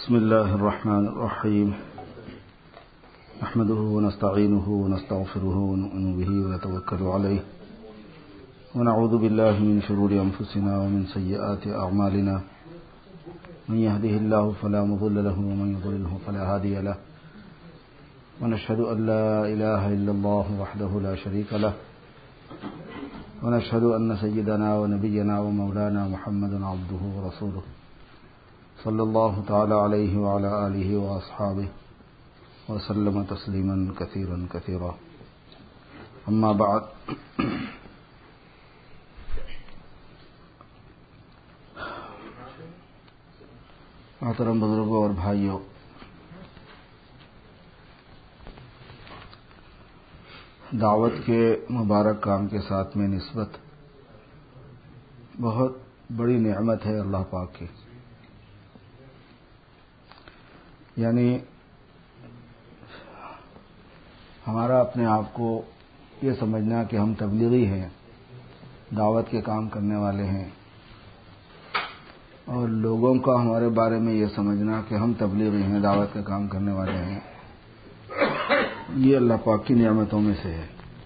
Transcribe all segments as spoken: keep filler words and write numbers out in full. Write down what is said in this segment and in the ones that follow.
بسم الله الرحمن الرحيم نحمده ونستعينه ونستغفره ونؤمن به ونتوكل عليه ونعوذ بالله من شرور أنفسنا ومن سيئات أعمالنا من يهده الله فلا مضل له ومن يضلله فلا هادي له ونشهد أن لا إله إلا الله وحده لا شريك له ونشهد أن سيدنا ونبينا ومولانا محمدا عبده ورسوله صلی اللہ تعالی علیہ وعلى آلہ واصحابہ وسلم تسلیما کثیرا کثیرا اما بعد محترم بزرگوں اور بھائیوں، دعوت کے مبارک کام کے ساتھ میں نسبت بہت بڑی نعمت ہے اللہ پاک کی. یعنی ہمارا اپنے آپ کو یہ سمجھنا کہ ہم تبلیغی ہیں، دعوت کے کام کرنے والے ہیں، اور لوگوں کا ہمارے بارے میں یہ سمجھنا کہ ہم تبلیغی ہیں، دعوت کا کام کرنے والے ہیں، یہ اللہ پاک کی نعمتوں میں سے ہے.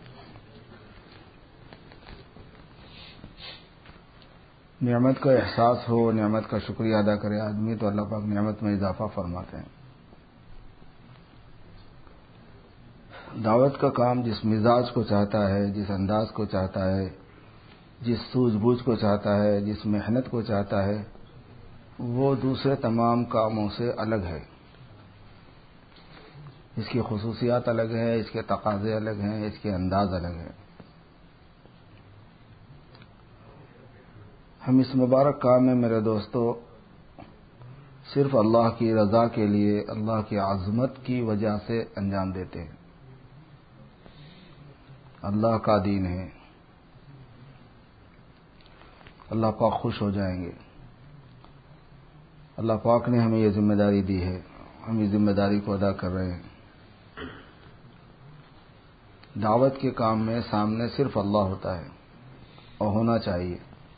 نعمت کا احساس ہو، نعمت کا شکریہ ادا کرے آدمی تو اللہ پاک نعمت میں اضافہ فرماتے ہیں. دعوت کا کام جس مزاج کو چاہتا ہے، جس انداز کو چاہتا ہے، جس سوجھ بوجھ کو چاہتا ہے، جس محنت کو چاہتا ہے، وہ دوسرے تمام کاموں سے الگ ہے. اس کی خصوصیات الگ ہیں، اس کے تقاضے الگ ہیں، اس کے انداز الگ ہیں. ہم اس مبارک کام میں میرے دوستو صرف اللہ کی رضا کے لیے، اللہ کی عظمت کی وجہ سے انجام دیتے ہیں. اللہ کا دین ہے، اللہ پاک خوش ہو جائیں گے. اللہ پاک نے ہمیں یہ ذمہ داری دی ہے، ہم اس ذمہ داری کو ادا کر رہے ہیں. دعوت کے کام میں سامنے صرف اللہ ہوتا ہے اور ہونا چاہیے،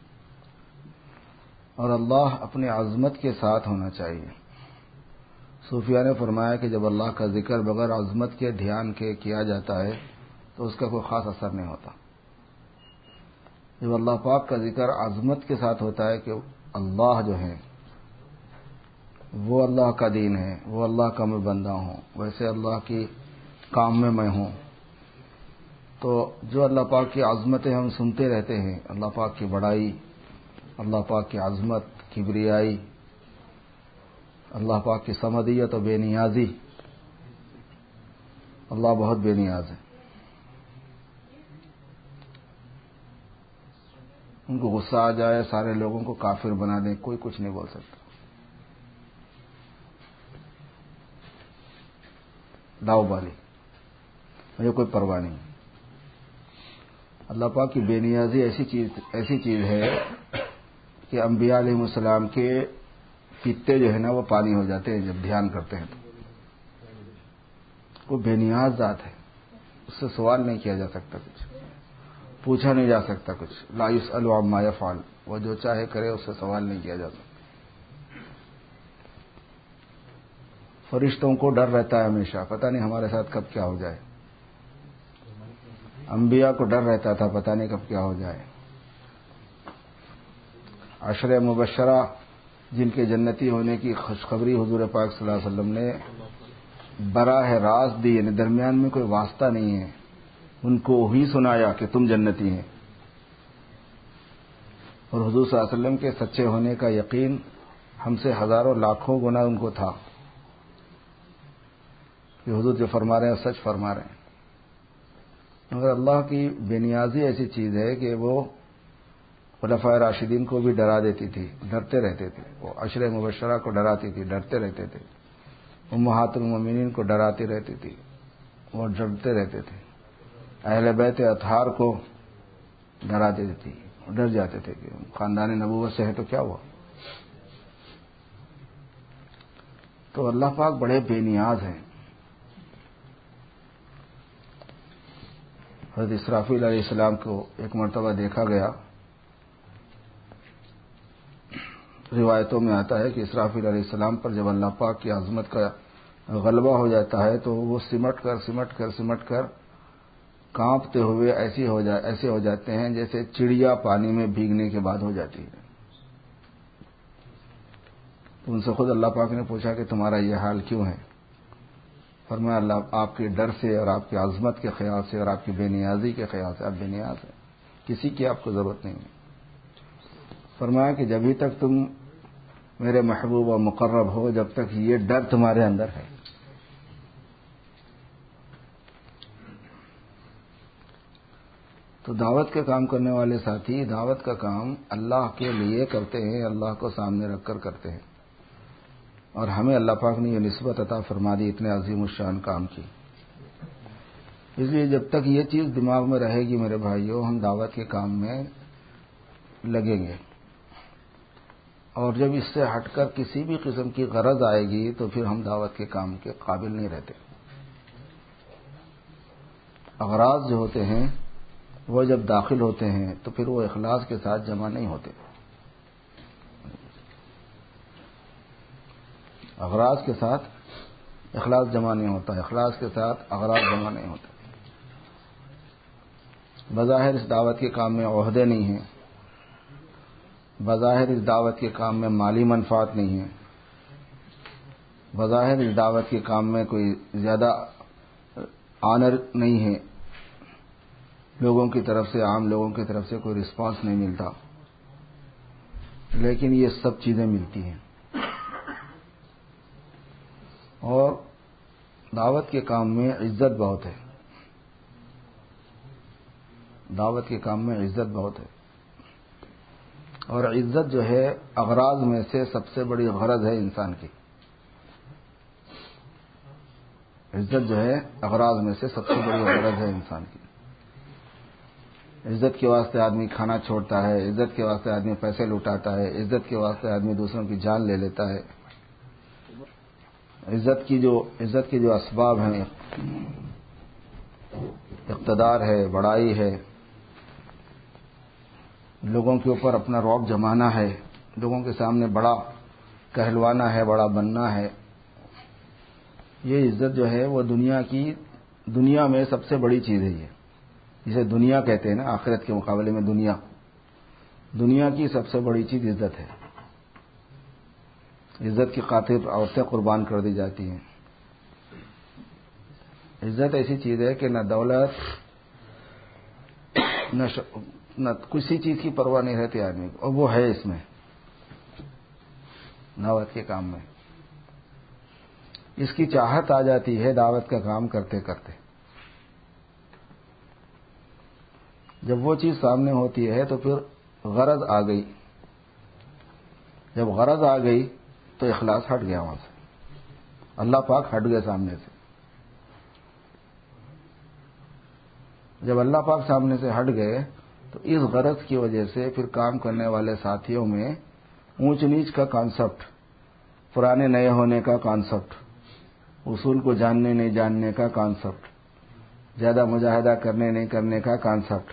اور اللہ اپنی عظمت کے ساتھ ہونا چاہیے. صوفیہ نے فرمایا کہ جب اللہ کا ذکر بغیر عظمت کے دھیان کے کیا جاتا ہے تو اس کا کوئی خاص اثر نہیں ہوتا. جب اللہ پاک کا ذکر عظمت کے ساتھ ہوتا ہے کہ اللہ جو ہے وہ اللہ کا دین ہے، وہ اللہ کا میں بندہ ہوں، ویسے اللہ کی کام میں میں ہوں، تو جو اللہ پاک کی عظمتیں ہم سنتے رہتے ہیں، اللہ پاک کی بڑائی، اللہ پاک کی عظمت، کبریائی، اللہ پاک کی صمدیت و بے نیازی. اللہ بہت بے نیاز ہے. ان کو غصہ آ جائے، سارے لوگوں کو کافر بنا دیں، کوئی کچھ نہیں بول سکتا. لاؤ بالی، مجھے کوئی پرواہ نہیں. اللہ پاک کی بے نیازی ایسی چیز ایسی چیز ہے کہ انبیاء علیہ السلام کے پیتے جو ہے نا وہ پانی ہو جاتے ہیں جب دھیان کرتے ہیں. تو وہ بے نیاز ذات ہے، اس سے سوال نہیں کیا جا سکتا، کچھ پوچھا نہیں جا سکتا کچھ. لا یسأل عما یفعل، وہ جو چاہے کرے، اس سے سوال نہیں کیا جا سکتا. فرشتوں کو ڈر رہتا ہے ہمیشہ، پتہ نہیں ہمارے ساتھ کب کیا ہو جائے. انبیاء کو ڈر رہتا تھا، پتہ نہیں کب کیا ہو جائے. عشرہ مبشرہ جن کے جنتی ہونے کی خوشخبری حضور پاک صلی اللہ علیہ وسلم نے براہ راست دی، یعنی درمیان میں کوئی واسطہ نہیں ہے، ان کو ہی سنایا کہ تم جنتی ہیں. اور حضور صلی اللہ علیہ وسلم کے سچے ہونے کا یقین ہم سے ہزاروں لاکھوں گنا ان کو تھا کہ حضور جو فرما رہے ہیں سچ فرما رہے ہیں. مگر اللہ کی بے نیازی ایسی چیز ہے کہ وہ خلفائے راشدین کو بھی ڈرا دیتی تھی، ڈرتے رہتے تھے. وہ عشرہ مبشرہ کو ڈراتی تھی، ڈرتے رہتے تھے. امہات المومنین کو ڈراتی رہتی تھی، وہ ڈرتے رہتے تھے. اہل بیت اطہار کو ڈرا دیتی تھی، ڈر جاتے تھے کہ خاندان نبوت سے ہے تو کیا ہوا. تو اللہ پاک بڑے بے نیاز ہیں. حضرت اسرافیل علیہ السلام کو ایک مرتبہ دیکھا گیا روایتوں میں آتا ہے کہ اسرافیل علیہ السلام پر جب اللہ پاک کی عظمت کا غلبہ ہو جاتا ہے تو وہ سمٹ کر سمٹ کر سمٹ کر کانپتے ہوئے ایسے ہو جا ایسے ہو جاتے ہیں جیسے چڑیا پانی میں بھیگنے کے بعد ہو جاتی ہے. تو ان سے خود اللہ پاک نے پوچھا کہ تمہارا یہ حال کیوں ہے؟ فرمایا اللہ آپ کے ڈر سے اور آپ کی عظمت کے خیال سے اور آپ کی بے نیازی کے خیال سے. آپ بے نیاز ہیں, کسی کی آپ کو ضرورت نہیں ہے. فرمایا کہ جبھی تک تم میرے محبوب و مقرب ہو, جب تک یہ ڈر تمہارے اندر ہے. تو دعوت کا کام کرنے والے ساتھی دعوت کا کام اللہ کے لیے کرتے ہیں, اللہ کو سامنے رکھ کر کرتے ہیں. اور ہمیں اللہ پاک نے یہ نسبت عطا فرما دی اتنے عظیم الشان کام کی. اس لیے جب تک یہ چیز دماغ میں رہے گی میرے بھائیوں, ہم دعوت کے کام میں لگیں گے. اور جب اس سے ہٹ کر کسی بھی قسم کی غرض آئے گی تو پھر ہم دعوت کے کام کے قابل نہیں رہتے. اغراض جو ہوتے ہیں وہ جب داخل ہوتے ہیں تو پھر وہ اخلاص کے ساتھ جمع نہیں ہوتے. اغراض کے ساتھ اخلاص جمع نہیں ہوتا, اخلاص کے ساتھ اغراض جمع نہیں ہوتے. بظاہر اس دعوت کے کام میں عہدے نہیں ہیں, بظاہر اس دعوت کے کام میں مالی منفعت نہیں ہے, بظاہر اس دعوت کے کام میں کوئی زیادہ آنر نہیں ہے, لوگوں کی طرف سے عام لوگوں کی طرف سے کوئی رسپانس نہیں ملتا, لیکن یہ سب چیزیں ملتی ہیں. اور دعوت کے کام میں عزت بہت ہے, دعوت کے کام میں عزت بہت ہے. اور عزت جو ہے اغراض میں سے سب سے بڑی غرض ہے انسان کی. عزت جو ہے اغراض میں سے سب سے بڑی غرض ہے انسان کی. عزت کے واسطے آدمی کھانا چھوڑتا ہے, عزت کے واسطے آدمی پیسے لوٹاتا ہے, عزت کے واسطے آدمی دوسروں کی جان لے لیتا ہے. عزت کی جو عزت کے جو اسباب ہیں, اقتدار ہے, بڑائی ہے, لوگوں کے اوپر اپنا رعب جمانا ہے, لوگوں کے سامنے بڑا کہلوانا ہے, بڑا بننا ہے, یہ عزت جو ہے وہ دنیا کی دنیا میں سب سے بڑی چیز ہے. یہ جسے دنیا کہتے ہیں نا, آخرت کے مقابلے میں دنیا دنیا کی سب سے بڑی چیز عزت ہے. عزت کی خاطر عورتیں قربان کر دی جاتی ہیں. عزت ایسی چیز ہے کہ نہ دولت نہ ش... نہ کسی چیز کی پرواہ نہیں رہتی آدمی کو, اور وہ ہے اس میں دعوت کے کام میں. اس کی چاہت آ جاتی ہے دعوت کا کام کرتے کرتے. جب وہ چیز سامنے ہوتی ہے تو پھر غرض آ گئی. جب غرض آ گئی تو اخلاص ہٹ گیا وہاں سے, اللہ پاک ہٹ گئے سامنے سے. جب اللہ پاک سامنے سے ہٹ گئے تو اس غرض کی وجہ سے پھر کام کرنے والے ساتھیوں میں اونچ نیچ کا کانسیپٹ, پرانے نئے ہونے کا کانسیپٹ, اصول کو جاننے نہیں جاننے کا کانسیپٹ, زیادہ مجاہدہ کرنے نہیں کرنے کا کانسیپٹ,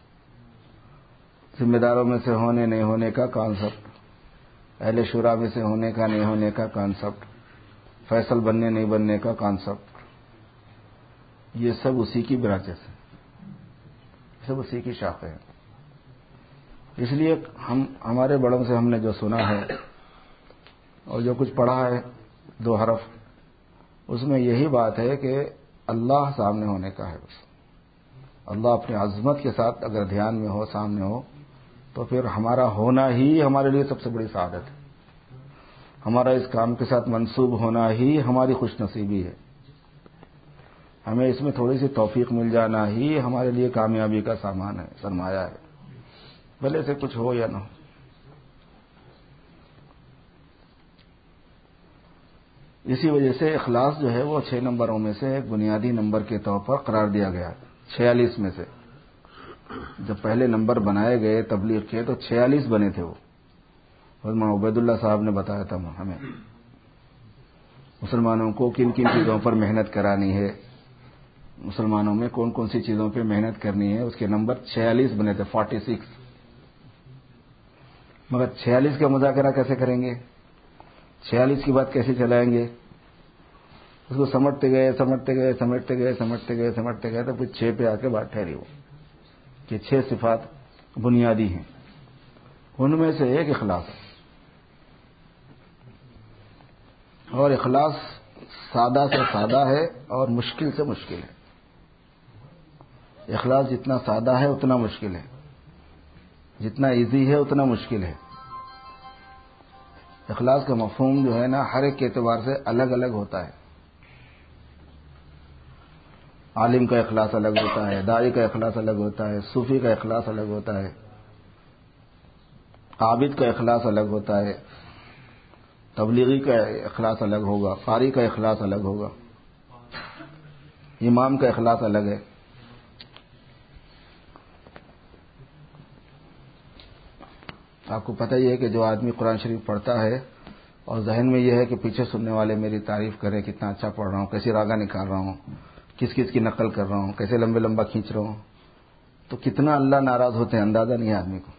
ذمہ داروں میں سے ہونے نہیں ہونے کا کانسیپٹ, اہل شورا میں سے ہونے کا نہیں ہونے کا کانسیپٹ, فیصل بننے نہیں بننے کا کانسیپٹ, یہ سب اسی کی برانچز ہیں, سب اسی کی شاخیں ہیں. اس لیے ہم ہمارے بڑوں سے ہم نے جو سنا ہے اور جو کچھ پڑھا ہے دو حرف, اس میں یہی بات ہے کہ اللہ سامنے ہونے کا ہے. بس اللہ اپنی عظمت کے ساتھ اگر دھیان میں ہو, سامنے ہو, تو پھر ہمارا ہونا ہی ہمارے لیے سب سے بڑی سعادت ہے. ہمارا اس کام کے ساتھ منسوب ہونا ہی ہماری خوش نصیبی ہے. ہمیں اس میں تھوڑی سی توفیق مل جانا ہی ہمارے لیے کامیابی کا سامان ہے, سرمایہ ہے, بھلے سے کچھ ہو یا نہ ہو. اسی وجہ سے اخلاص جو ہے وہ چھ نمبروں میں سے ایک بنیادی نمبر کے طور پر قرار دیا گیا. چھیالیس میں سے جب پہلے نمبر بنائے گئے تبلیغ کے تو چھیالیس بنے تھے. وہ مولانا عبید اللہ صاحب نے بتایا تھا ہمیں مسلمانوں کو کن کن چیزوں پر محنت کرانی ہے, مسلمانوں میں کون کون سی چیزوں پہ محنت کرنی ہے. اس کے نمبر چھیالیس بنے تھے, فورٹی سکس. مگر چھیالیس کا مذاکرہ کیسے کریں گے؟ چھیالیس کی بات کیسے چلائیں گے؟ اس کو سمجھتے گئے سمجھتے گئے سمجھتے گئے سمجھتے گئے سمجھتے گئے تو پھر چھ پہ آ کے بات ٹھہری وہ کہ چھ صفات بنیادی ہیں، ان میں سے ایک اخلاص ہے۔ اور اخلاص سادہ سے سادہ ہے اور مشکل سے مشکل ہے۔ اخلاص جتنا سادہ ہے اتنا مشکل ہے، جتنا ایزی ہے اتنا مشکل ہے۔ اخلاص کا مفہوم جو ہے نا ہر ایک کے اعتبار سے الگ الگ ہوتا ہے۔ عالم کا اخلاص الگ ہوتا ہے، داعی کا اخلاص الگ ہوتا ہے، صوفی کا اخلاص الگ ہوتا ہے، عابد کا اخلاص الگ ہوتا ہے، تبلیغی کا اخلاص الگ ہوگا، قاری کا اخلاص الگ ہوگا، امام کا اخلاص الگ ہے۔ آپ کو پتہ ہی ہے کہ جو آدمی قرآن شریف پڑھتا ہے اور ذہن میں یہ ہے کہ پیچھے سننے والے میری تعریف کریں، کتنا اچھا پڑھ رہا ہوں، کیسی راگا نکال رہا ہوں، کس کس کی نقل کر رہا ہوں، کیسے لمبے لمبا کھینچ رہا ہوں، تو کتنا اللہ ناراض ہوتے ہیں اندازہ نہیں ہے آدمی کو۔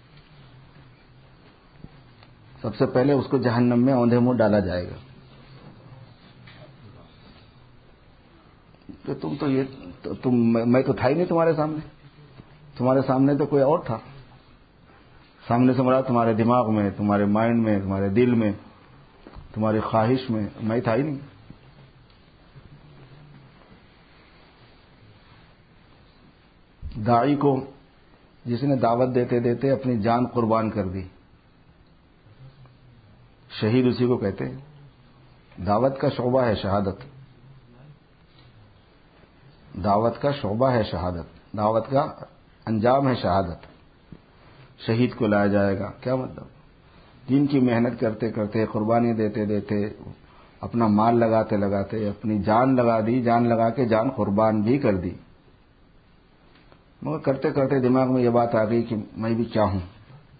سب سے پہلے اس کو جہنم میں اوندھے منہ ڈالا جائے گا کہ تم تو یہ تو تم میں تو تھا ہی نہیں تمہارے سامنے، تمہارے سامنے تو کوئی اور تھا۔ سامنے سے مراد تمہارے دماغ میں، تمہارے مائنڈ میں، تمہارے دل میں، تمہاری خواہش میں، میں تھا ہی نہیں۔ داعی کو جس نے دعوت دیتے دیتے اپنی جان قربان کر دی، شہید اسی کو کہتے ہیں۔ دعوت کا شعبہ ہے شہادت، دعوت کا شعبہ ہے شہادت، دعوت کا انجام ہے شہادت۔ شہید کو لایا جائے گا، کیا مطلب؟ دین کی محنت کرتے کرتے، قربانی دیتے دیتے، اپنا مال لگاتے لگاتے اپنی جان لگا دی، جان لگا کے جان قربان بھی کر دی، مگر کرتے کرتے دماغ میں یہ بات آ گئی کہ میں بھی کیا ہوں،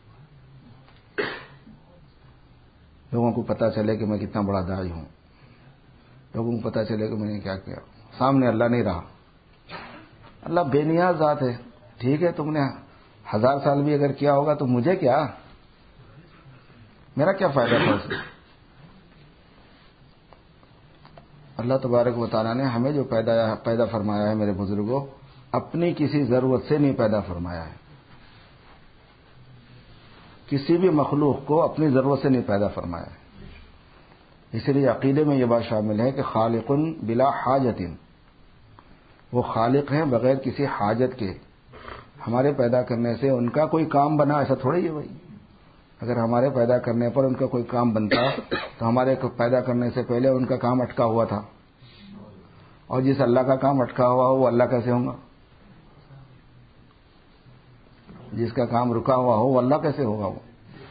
لوگوں کو پتہ چلے کہ میں کتنا بڑا داعی ہوں، لوگوں کو پتہ چلے کہ میں نے کیا کیا۔ سامنے اللہ نہیں رہا، اللہ بے نیاز ذات ہے۔ ٹھیک ہے تم نے ہزار سال بھی اگر کیا ہوگا تو مجھے کیا، میرا کیا فائدہ تھا اس میں۔ اللہ تبارک و تعالیٰ نے ہمیں جو پیدا پیدا فرمایا ہے میرے بزرگوں، اپنی کسی ضرورت سے نہیں پیدا فرمایا ہے، کسی بھی مخلوق کو اپنی ضرورت سے نہیں پیدا فرمایا ہے۔ اس لیے عقیدے میں یہ بات شامل ہے کہ خالق بلا حاجت، وہ خالق ہیں بغیر کسی حاجت کے۔ ہمارے پیدا کرنے سے ان کا کوئی کام بنا ایسا تھوڑی ہے بھائی۔ اگر ہمارے پیدا کرنے پر ان کا کوئی کام بنتا تو ہمارے پیدا کرنے سے پہلے ان کا کام اٹکا ہوا تھا، اور جس اللہ کا کام اٹکا ہوا ہو وہ اللہ کیسے ہوگا؟ جس کا کام رکا ہوا ہو وہ اللہ کیسے ہوگا وہ؟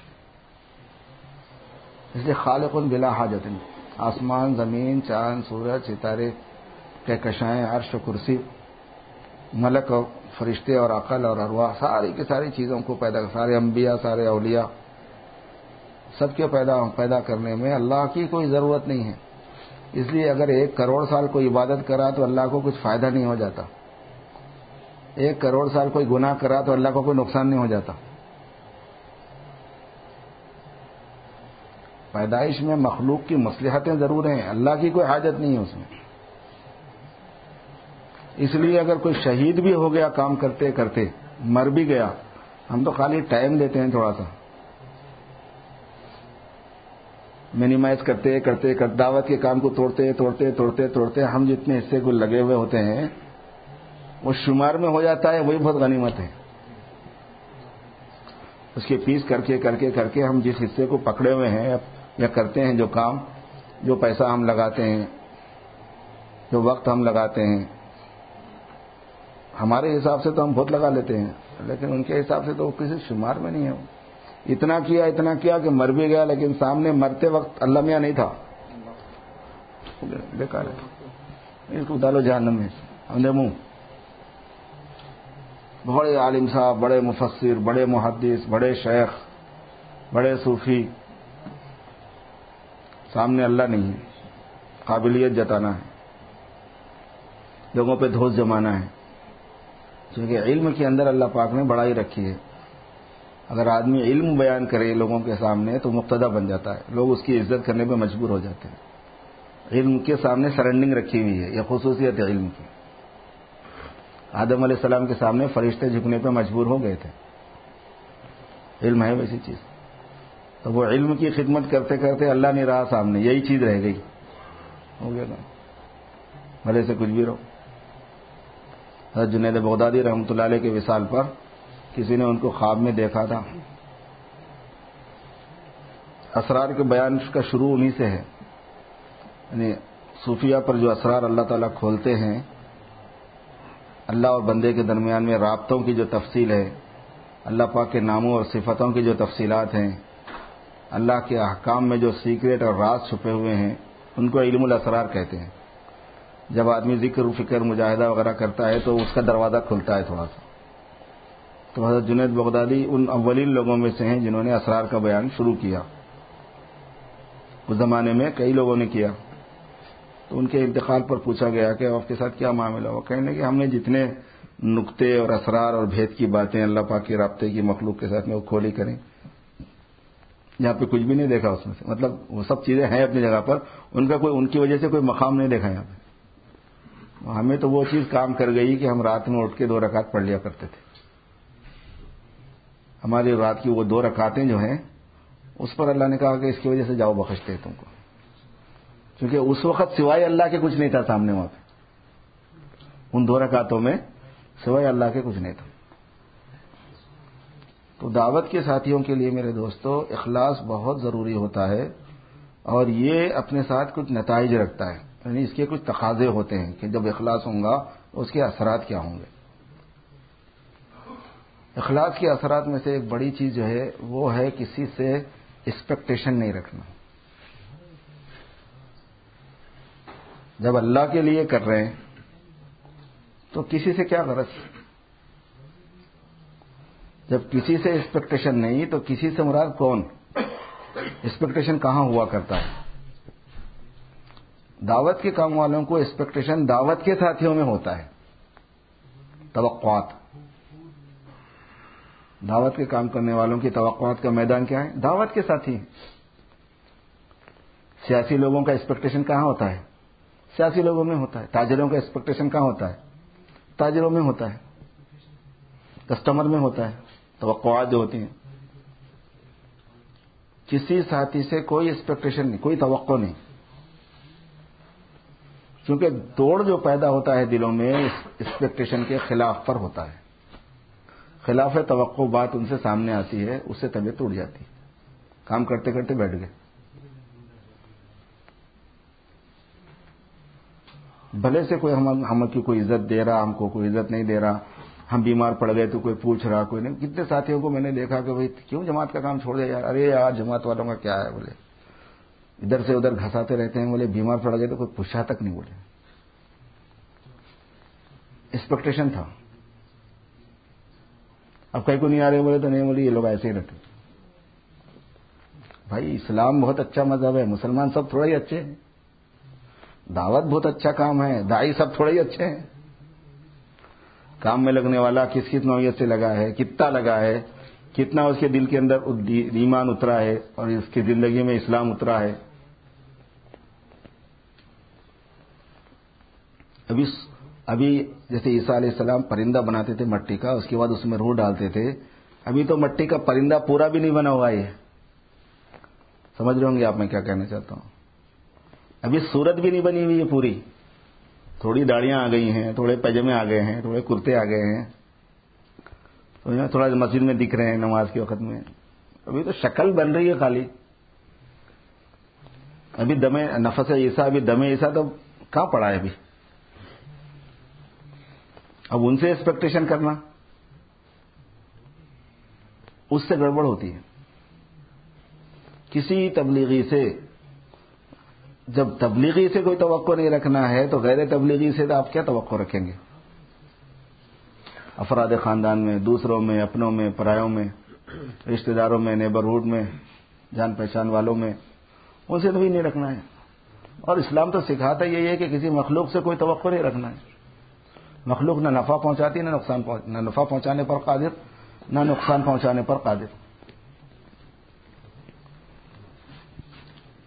اس لیے خالق بلا حاجت، آسمان، زمین، چاند، سورج، ستارے، کہکشائیں، عرش و کرسی، ملک اور فرشتے اور عقل اور ارواح، ساری کی ساری چیزوں کو پیدا، سارے انبیاء، سارے اولیاء، سب کے پیدا پیدا کرنے میں اللہ کی کوئی ضرورت نہیں ہے۔ اس لیے اگر ایک کروڑ سال کوئی عبادت کرا تو اللہ کو کچھ فائدہ نہیں ہو جاتا، ایک کروڑ سال کوئی گناہ کرا تو اللہ کو کوئی نقصان نہیں ہو جاتا۔ پیدائش میں مخلوق کی مصلحتیں ضرور ہیں، اللہ کی کوئی حاجت نہیں ہے اس میں۔ اس لیے اگر کوئی شہید بھی ہو گیا کام کرتے کرتے، مر بھی گیا، ہم تو خالی ٹائم دیتے ہیں تھوڑا سا، مینیمائز کرتے کرتے دعوت کے کام کو توڑتے توڑتے توڑتے توڑتے ہم جتنے حصے کو لگے ہوئے ہوتے ہیں وہ شمار میں ہو جاتا ہے، وہی بہت غنیمت ہے۔ اس کے پیس کر کے کر کے کر کے ہم جس حصے کو پکڑے ہوئے ہیں یا کرتے ہیں جو کام، جو پیسہ ہم لگاتے ہیں، جو وقت ہم لگاتے ہیں، ہمارے حساب سے تو ہم بہت لگا لیتے ہیں، لیکن ان کے حساب سے تو وہ کسی شمار میں نہیں ہے۔ اتنا کیا اتنا کیا کہ مر بھی گیا، لیکن سامنے مرتے وقت اللہ میاں نہیں تھا، بیکار ہے، اس کو ڈالو جہنم میں اندھے منہ۔ بڑے عالم صاحب، بڑے مفسر، بڑے محدث، بڑے شیخ، بڑے صوفی، سامنے اللہ نہیں ہے، قابلیت جتانا ہے، لوگوں پہ دھوس جمانا ہے، کیونکہ علم کے اندر اللہ پاک نے بڑائی رکھی ہے۔ اگر آدمی علم بیان کرے لوگوں کے سامنے تو مقتدا بن جاتا ہے، لوگ اس کی عزت کرنے پہ مجبور ہو جاتے ہیں۔ علم کے سامنے سرنڈنگ رکھی ہوئی ہے، یہ خصوصیت ہے علم کی۔ آدم علیہ السلام کے سامنے فرشتے جھکنے پہ مجبور ہو گئے تھے، علم ہے ویسی چیز۔ تو وہ علم کی خدمت کرتے کرتے اللہ نہیں رہا سامنے، یہی چیز رہ گئی، ہو گیا نا، بھلے سے کچھ بھی رہو۔ حضرت جنید بغدادی رحمۃ اللہ علیہ کے وصال پر کسی نے ان کو خواب میں دیکھا تھا۔ اسرار کے بیان کا شروع انہی سے ہے، یعنی صوفیہ پر جو اسرار اللہ تعالیٰ کھولتے ہیں، اللہ اور بندے کے درمیان میں رابطوں کی جو تفصیل ہے، اللہ پاک کے ناموں اور صفتوں کی جو تفصیلات ہیں، اللہ کے احکام میں جو سیکریٹ اور راز چھپے ہوئے ہیں، ان کو علم الاسرار کہتے ہیں۔ جب آدمی ذکر و فکر مجاہدہ وغیرہ کرتا ہے تو اس کا دروازہ کھلتا ہے تھوڑا سا۔ تو حضرت جنید بغدادی ان اولین لوگوں میں سے ہیں جنہوں نے اسرار کا بیان شروع کیا۔ اس زمانے میں کئی لوگوں نے کیا، تو ان کے انتقال پر پوچھا گیا کہ آپ کے ساتھ کیا معاملہ ہوا؟ کہنے کہ ہم نے جتنے نقطے اور اسرار اور بھید کی باتیں اللہ پاک کے رابطے کی مخلوق کے ساتھ میں وہ کھولی کریں، یہاں پہ کچھ بھی نہیں دیکھا اس میں سے، مطلب وہ سب چیزیں ہیں اپنی جگہ پر، ان کا کوئی ان کی وجہ سے کوئی مقام نہیں دیکھا یہاں پہ۔ ہمیں تو وہ چیز کام کر گئی کہ ہم رات میں اٹھ کے دو رکعت پڑھ لیا کرتے تھے۔ ہماری رات کی وہ دو رکعتیں جو ہیں اس پر اللہ نے کہا کہ اس کی وجہ سے جاؤ بخشتے ہیں تم کو، کیونکہ اس وقت سوائے اللہ کے کچھ نہیں تھا سامنے، وہاں پہ ان دو رکعتوں میں سوائے اللہ کے کچھ نہیں تھا۔ تو دعوت کے ساتھیوں کے لیے میرے دوستو اخلاص بہت ضروری ہوتا ہے، اور یہ اپنے ساتھ کچھ نتائج رکھتا ہے، یعنی اس کے کچھ تقاضے ہوتے ہیں کہ جب اخلاص ہوں گا اس کے اثرات کیا ہوں گے۔ اخلاص کے اثرات میں سے ایک بڑی چیز جو ہے وہ ہے کسی سے ایکسپیکٹیشن نہیں رکھنا۔ جب اللہ کے لیے کر رہے ہیں تو کسی سے کیا غرض، جب کسی سے ایکسپیکٹیشن نہیں تو کسی سے مراد کون؟ ایکسپیکٹیشن کہاں ہوا کرتا ہے؟ دعوت کے کام والوں کو ایکسپیکٹیشن دعوت کے ساتھیوں میں ہوتا ہے، توقعات۔ دعوت کے کام کرنے والوں کی توقعات کا میدان کیا ہے؟ دعوت کے ساتھی ہیں۔ سیاسی لوگوں کا ایکسپیکٹیشن کہاں ہوتا ہے؟ سیاسی لوگوں میں ہوتا ہے۔ تاجروں کا ایکسپیکٹیشن کہاں ہوتا ہے؟ تاجروں میں ہوتا ہے۔ کسٹمر میں ہوتا ہے، توقعات جو ہوتی ہیں۔ کسی ساتھی سے کوئی ایکسپیکٹیشن نہیں، کوئی توقع نہیں، کیونکہ دوڑ جو پیدا ہوتا ہے دلوں میں ایکسپیکٹیشن کے خلاف پر ہوتا ہے۔ خلاف توقع بات ان سے سامنے آتی ہے، اس سے طبیعت ٹوٹ جاتی ہے، کام کرتے کرتے بیٹھ گئے۔ بھلے سے کوئی ہم ہم کی کوئی عزت دے رہا، ہم کو کوئی عزت نہیں دے رہا، ہم بیمار پڑ گئے تو کوئی پوچھ رہا، کوئی نہیں۔ کتنے ساتھیوں کو میں نے دیکھا کہ بھائی کیوں جماعت کا کام چھوڑ دیا یار؟ ارے یار جماعت والوں کا کیا ہے، بولے ادھر سے ادھر گھساتے رہتے ہیں، بولے بیمار پڑ گئے تو کوئی پوچھا تک نہیں، بولے ایکسپیکٹیشن تھا۔ اب کہیں کو نہیں آ رہے بولے تو نہیں، بولے یہ لوگ ایسے ہی رہتے۔ بھائی اسلام بہت اچھا مذہب ہے، مسلمان سب تھوڑا ہی اچھے ہیں، دعوت بہت اچھا کام ہے، داعی سب تھوڑے ہی اچھے ہیں۔ کام میں لگنے والا کس کس نوعیت سے لگا ہے، کتنا لگا ہے، کتنا اس کے دل کے اندر ایمان اترا ہے اور اس کی زندگی میں اسلام اترا ہے۔ ابھی ابھی جیسے عیسیٰ علیہ السلام پرندہ بناتے تھے مٹی کا، اس کے بعد اس میں روح ڈالتے تھے، ابھی تو مٹی کا پرندہ پورا بھی نہیں بنا ہوا ہے۔ سمجھ رہے ہوں گے آپ میں کیا کہنا چاہتا ہوں؟ ابھی صورت بھی نہیں بنی ہوئی ہے پوری، تھوڑی داڑیاں آ گئی ہیں، تھوڑے پاجامے آ گئے ہیں، تھوڑے کرتے آ گئے ہیں، تھوڑا مسجد میں دکھ رہے ہیں نماز کے وقت میں، ابھی تو شکل بن رہی ہے خالی۔ ابھی دم نفس عیسیٰ، ابھی دم عیسیٰ تو کہاں پڑا ہے ابھی؟ اب ان سے ایکسپیکٹیشن کرنا، اس سے گڑبڑ ہوتی ہے۔ کسی تبلیغی سے، جب تبلیغی سے کوئی توقع نہیں رکھنا ہے تو غیر تبلیغی سے تو آپ کیا توقع رکھیں گے؟ افراد خاندان میں، دوسروں میں، اپنوں میں، پرایوں میں، رشتہ داروں میں، نیبرہڈ میں، جان پہچان والوں میں، ان سے تو بھی نہیں رکھنا ہے۔ اور اسلام تو سکھاتا یہی ہے کہ کسی مخلوق سے کوئی توقع نہیں رکھنا ہے۔ مخلوق نہ نفع پہنچاتی، نہ نقصان نہ نفع پہنچانے پر قادر، نہ نقصان پہنچانے پر قادر۔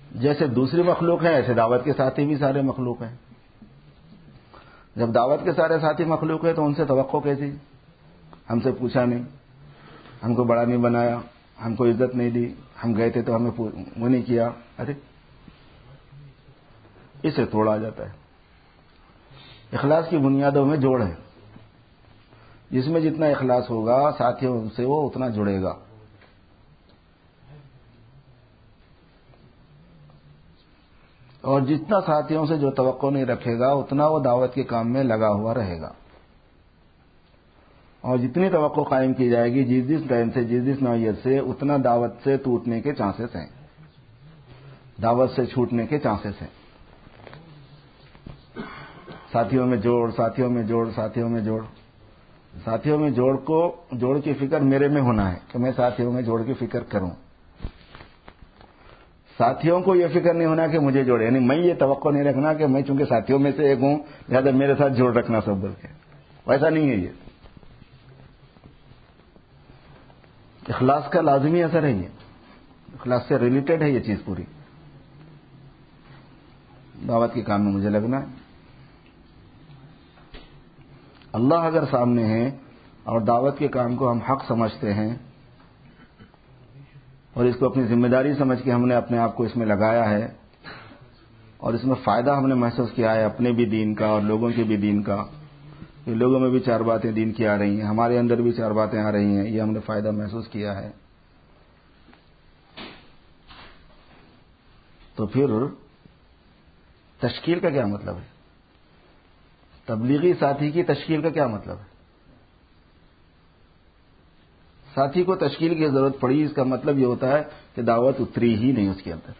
جیسے دوسری مخلوق ہے ایسے دعوت کے ساتھی بھی سارے مخلوق ہیں. جب دعوت کے سارے ساتھی مخلوق ہیں تو ان سے توقع کیسی؟ ہم سے پوچھا نہیں, ہم کو بڑا نہیں بنایا, ہم کو عزت نہیں دی, ہم گئے تھے تو ہمیں وہ نہیں کیا. ارے اسے توڑا جاتا ہے. اخلاص کی بنیادوں میں جوڑ ہے. جس میں جتنا اخلاص ہوگا ساتھیوں سے وہ اتنا جڑے گا. اور جتنا ساتھیوں سے جو توقع نہیں رکھے گا اتنا وہ دعوت کے کام میں لگا ہوا رہے گا. اور جتنی توقع قائم کی جائے گی جس جس ٹائم سے جس جس نوعیت سے اتنا دعوت سے ٹوٹنے کے چانسز ہیں, دعوت سے چھوٹنے کے چانسز ہیں. ساتھیوں میں جوڑ, ساتھیوں میں جوڑ, ساتھیوں میں جوڑ. ساتھیوں میں جوڑ کو جوڑ کی فکر میرے میں ہونا ہے کہ میں ساتھیوں میں جوڑ کی فکر کروں. ساتھیوں کو یہ فکر نہیں ہونا کہ مجھے جوڑے, یعنی میں یہ توقع نہیں رکھنا کہ میں چونکہ ساتھیوں میں سے ایک ہوں لہذا میرے ساتھ جوڑ رکھنا سب بول کے. ویسا نہیں ہے. یہ اخلاص کا لازمی اثر ہے. یہ اخلاص سے ریلیٹڈ ہے یہ چیز پوری. دعوت کے کام میں مجھے لگنا ہے. اللہ اگر سامنے ہے اور دعوت کے کام کو ہم حق سمجھتے ہیں اور اس کو اپنی ذمہ داری سمجھ کے ہم نے اپنے آپ کو اس میں لگایا ہے اور اس میں فائدہ ہم نے محسوس کیا ہے اپنے بھی دین کا اور لوگوں کے بھی دین کا, کہ لوگوں میں بھی چار باتیں دین کی آ رہی ہیں, ہمارے اندر بھی چار باتیں آ رہی ہیں, یہ ہم نے فائدہ محسوس کیا ہے, تو پھر تشکیل کا کیا مطلب ہے؟ تبلیغی ساتھی کی تشکیل کا کیا مطلب ہے؟ ساتھی کو تشکیل کی ضرورت پڑی, اس کا مطلب یہ ہوتا ہے کہ دعوت اتری ہی نہیں اس کے اندر.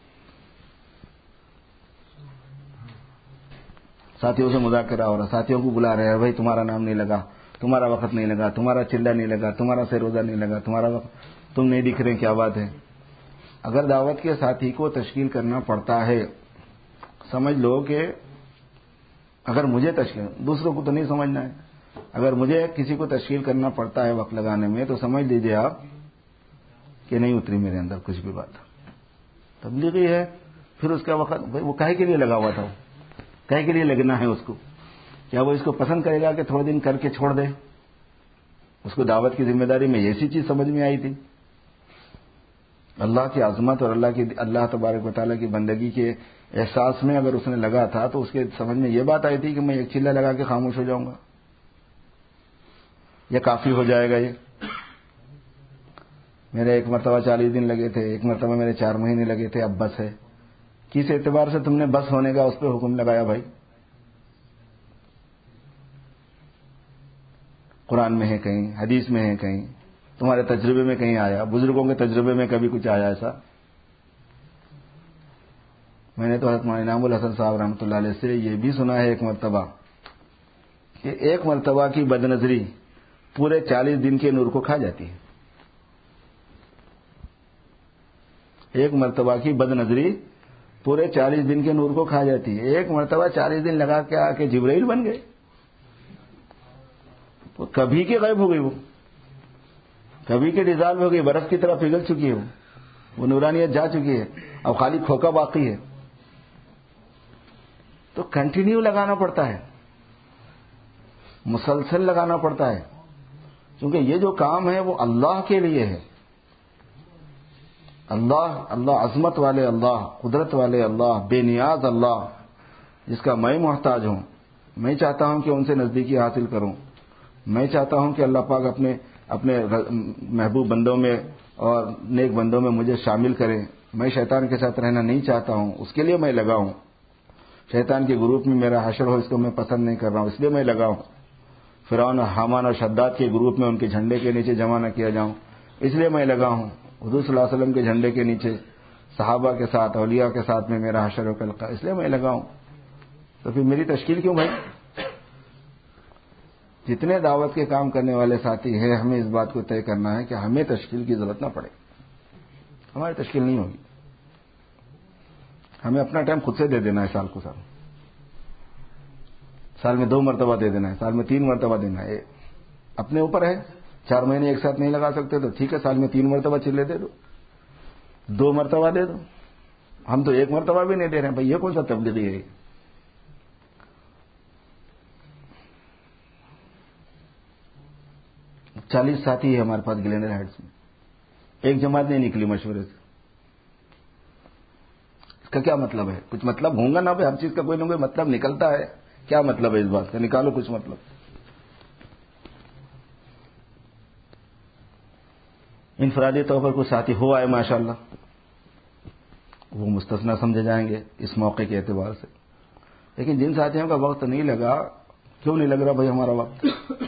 ساتھیوں سے مذاکرہ ہو رہا, ساتھیوں کو بلا رہے ہیں, بھائی تمہارا نام نہیں لگا, تمہارا وقت نہیں لگا, تمہارا چلا نہیں لگا, تمہارا سیر روزہ نہیں لگا, تمہارا وقت, تم نہیں دکھ رہے, کیا بات ہے؟ اگر دعوت کے ساتھی کو تشکیل کرنا پڑتا ہے, سمجھ لو کہ اگر مجھے تشکیل, دوسروں کو تو نہیں سمجھنا ہے, اگر مجھے کسی کو تشکیل کرنا پڑتا ہے وقت لگانے میں تو سمجھ لیجیے آپ کہ نہیں اتری میرے اندر کچھ بھی بات. تبلیغی ہے پھر اس کا وقت وہ کاہے کے لیے لگا ہوا تھا, کاہے کے لیے لگنا ہے اس کو؟ کیا وہ اس کو پسند کرے گا کہ تھوڑے دن کر کے چھوڑ دے؟ اس کو دعوت کی ذمہ داری میں ایسی چیز سمجھ میں آئی تھی, اللہ کی عظمت اور اللہ کی اللہ تبارک و تعالیٰ کی بندگی کے احساس میں اگر اس نے لگا تھا تو اس کے سمجھ میں یہ بات آئی تھی کہ میں ایک چلہ لگا کے خاموش ہو جاؤں گا, یہ کافی ہو جائے گا. یہ میرے ایک مرتبہ چالیس دن لگے تھے, ایک مرتبہ میرے چار مہینے لگے تھے, اب بس ہے. کس اعتبار سے تم نے بس ہونے کا اس پہ حکم لگایا بھائی؟ قرآن میں ہے کہیں, حدیث میں ہے کہیں, تمہارے تجربے میں کہیں آیا, بزرگوں کے تجربے میں کبھی کچھ آیا ایسا؟ میں نے تو حضرت مولانا انعام الحسن صاحب رحمۃ اللہ علیہ سے یہ بھی سنا ہے ایک مرتبہ کہ ایک مرتبہ کی بد نظری پورے چالیس دن کے نور کو کھا جاتی ہے. ایک مرتبہ کی بد نظری پورے چالیس دن کے نور کو کھا جاتی ہے. ایک مرتبہ چالیس دن لگا کے آ کے جبرائیل بن گئے, وہ کبھی کے غائب ہو گئی, وہ کبھی کے ڈیزالو ہو گئی, برف کی طرح پگھل چکی ہے, وہ وہ نورانیت جا چکی ہے, اب خالی کھوکا باقی ہے. تو کنٹینیو لگانا پڑتا ہے, مسلسل لگانا پڑتا ہے, کیونکہ یہ جو کام ہے وہ اللہ کے لیے ہے. اللہ اللہ عظمت والے اللہ, قدرت والے اللہ, بے نیاز اللہ, جس کا میں محتاج ہوں. میں چاہتا ہوں کہ ان سے نزدیکی حاصل کروں. میں چاہتا ہوں کہ اللہ پاک اپنے اپنے محبوب بندوں میں اور نیک بندوں میں مجھے شامل کریں. میں شیطان کے ساتھ رہنا نہیں چاہتا ہوں, اس کے لیے میں لگا ہوں. شیطان کے گروپ میں میرا حشر ہو, اس کو میں پسند نہیں کر رہا ہوں, اس لیے میں لگا ہوں. فرعون اور حامان اور شداد کے گروپ میں ان کے جھنڈے کے نیچے جمع نہ کیا جاؤں, اس لیے میں لگا ہوں. حضور صلی اللہ علیہ وسلم کے جھنڈے کے نیچے صحابہ کے ساتھ, اولیاء کے ساتھ میں میرا حشر و کلقہ, اس لیے میں لگا ہوں. تو پھر میری تشکیل کیوں بھائی؟ جتنے دعوت کے کام کرنے والے ساتھی ہیں ہمیں اس بات کو طے کرنا ہے کہ ہمیں تشکیل کی ضرورت نہ پڑے. ہماری تشکیل نہیں ہوگی. ہمیں اپنا ٹائم خود سے دے دینا ہے, سال کو سال سال میں دو مرتبہ دے دینا ہے, سال میں تین مرتبہ دینا ہے. اپنے اوپر ہے, چار مہینے ایک ساتھ نہیں لگا سکتے تو ٹھیک ہے, سال میں تین مرتبہ چلے دے دو, دو مرتبہ دے دو, ہم تو ایک مرتبہ بھی نہیں دے رہے ہیں بھائی، یہ کون سا تبلیغی ہے؟ چالیس ساتھی ہے ہمارے پاس گلینڈر ہیڈس میں، ایک جماعت نہیں نکلی مشورے سے. اس کا کیا مطلب ہے؟ کچھ مطلب ہوں گا نا بھائی، ہر چیز کا کوئی نہ کوئی مطلب نکلتا ہے. کیا مطلب ہے اس بات کا؟ نکالو کچھ مطلب. انفرادی طور پر کوئی ساتھی ہو آئے ماشاءاللہ، وہ مستثنا سمجھے جائیں گے اس موقع کے اعتبار سے. لیکن جن ساتھیوں کا وقت نہیں لگا، کیوں نہیں لگ رہا بھائی ہمارا وقت؟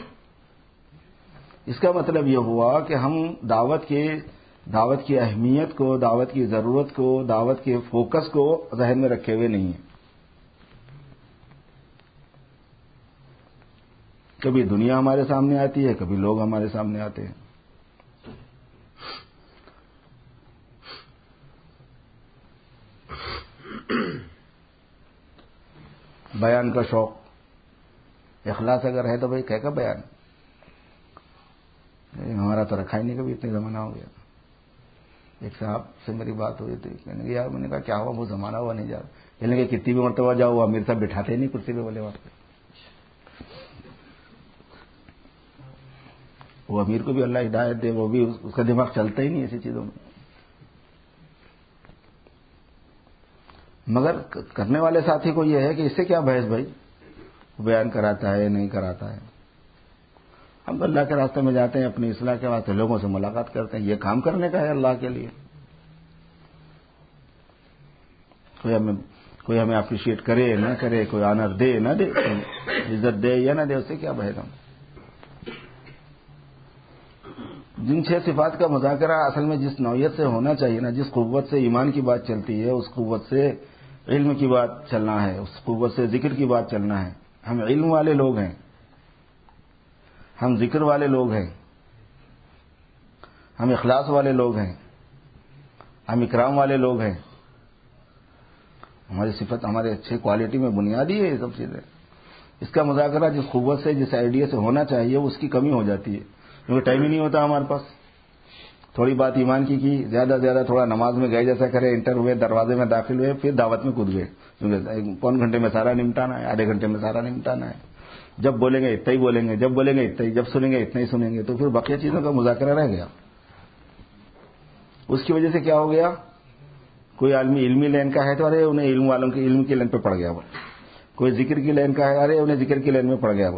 اس کا مطلب یہ ہوا کہ ہم دعوت کے دعوت کی اہمیت کو، دعوت کی ضرورت کو، دعوت کے فوکس کو ذہن میں رکھے ہوئے نہیں ہیں. کبھی دنیا ہمارے سامنے آتی ہے، کبھی لوگ ہمارے سامنے آتے ہیں. بیان کا شوق، اخلاص اگر ہے تو بھائی کہہ کا بیان. ہمارا تو رکھا ہی نہیں کبھی، اتنے زمانہ ہو گیا. ایک صاحب سے میری بات ہوئی تھی، میں نے کہا یار، میں نے کہا کیا ہوا؟ وہ زمانہ ہوا نہیں جا رہا. کہنے کہ کتنی بھی مرتبہ جاؤ، وہ امیر صاحب بٹھاتے ہی نہیں کرسی پہ. بولے وہاں پہ وہ امیر کو بھی اللہ ہدایت دے، وہ بھی اس کا دماغ چلتا ہی نہیں ایسی چیزوں میں. مگر کرنے والے ساتھی کو یہ ہے کہ اس سے کیا بحث بھائی، بیان کراتا ہے نہیں کراتا ہے. ہم تو اللہ کے راستے میں جاتے ہیں، اپنی اصلاح کے واسطے لوگوں سے ملاقات کرتے ہیں. یہ کام کرنے کا ہے اللہ کے لیے. کوئی ہمیں کوئی ہمیں اپریشیٹ کرے نہ کرے، کوئی آنر دے نہ دے، عزت دے یا نہ دے، اس سے کیا بحث. ہم جن چھ صفات کا مذاکرہ اصل میں جس نوعیت سے ہونا چاہیے نا، جس قوت سے ایمان کی بات چلتی ہے، اس قوت سے علم کی بات چلنا ہے، اس قوت سے ذکر کی بات چلنا ہے. ہم علم والے لوگ ہیں، ہم ذکر والے لوگ ہیں، ہم اخلاص والے لوگ ہیں، ہم اکرام والے لوگ ہیں. ہماری صفت، ہمارے اچھے کوالٹی میں بنیادی ہے یہ سب چیزیں. اس کا مذاکرہ جس قوت سے، جس آئیڈیا سے ہونا چاہیے، اس کی کمی ہو جاتی ہے کیونکہ ٹائم ہی نہیں ہوتا ہمارے پاس. تھوڑی بات ایمان کی کی، زیادہ زیادہ تھوڑا نماز میں گئے جیسا کرے، انٹر ہوئے، دروازے میں داخل ہوئے، پھر دعوت میں کود گئے کیونکہ پون گھنٹے میں سارا نمٹانا ہے، آدھے گھنٹے میں سارا نمٹانا ہے. جب بولیں گے اتنا ہی بولیں گے، جب بولیں گے اتنا ہی، جب سنیں گے اتنا ہی سنیں گے، تو پھر بقیہ چیزوں کا مذاکرہ رہ گیا. اس کی وجہ سے کیا ہو گیا؟ کوئی عالمی علمی لائن کا ہے تو ارے انہیں علم والوں کی علم کی لائن پہ پڑ گیا بول. کوئی ذکر کی لائن کا ہے، ارے انہیں ذکر کی لائن میں پڑ گیا بول.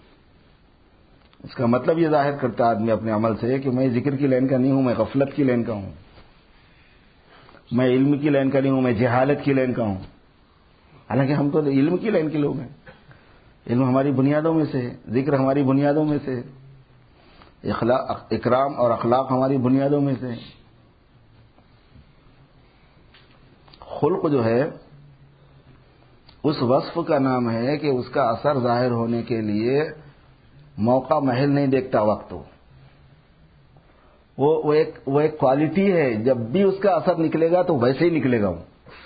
اس کا مطلب یہ ظاہر کرتا آدمی اپنے عمل سے کہ میں ذکر کی لائن کا نہیں ہوں، میں غفلت کی لائن کا ہوں، میں علم کی لائن کا نہیں ہوں، میں جہالت کی لائن کا ہوں. حالانکہ ہم تو علم کی لائن کے لوگ ہیں. علم ہماری بنیادوں میں سے ہے، ذکر ہماری بنیادوں میں سے ہے، اخلاق، اکرام اور اخلاق ہماری بنیادوں میں سے ہے. خلق جو ہے اس وصف کا نام ہے کہ اس کا اثر ظاہر ہونے کے لیے موقع محل نہیں دیکھتا وقت. وہ وہ ایک وہ ایک کوالٹی ہے، جب بھی اس کا اثر نکلے گا تو ویسے ہی نکلے گا. وہ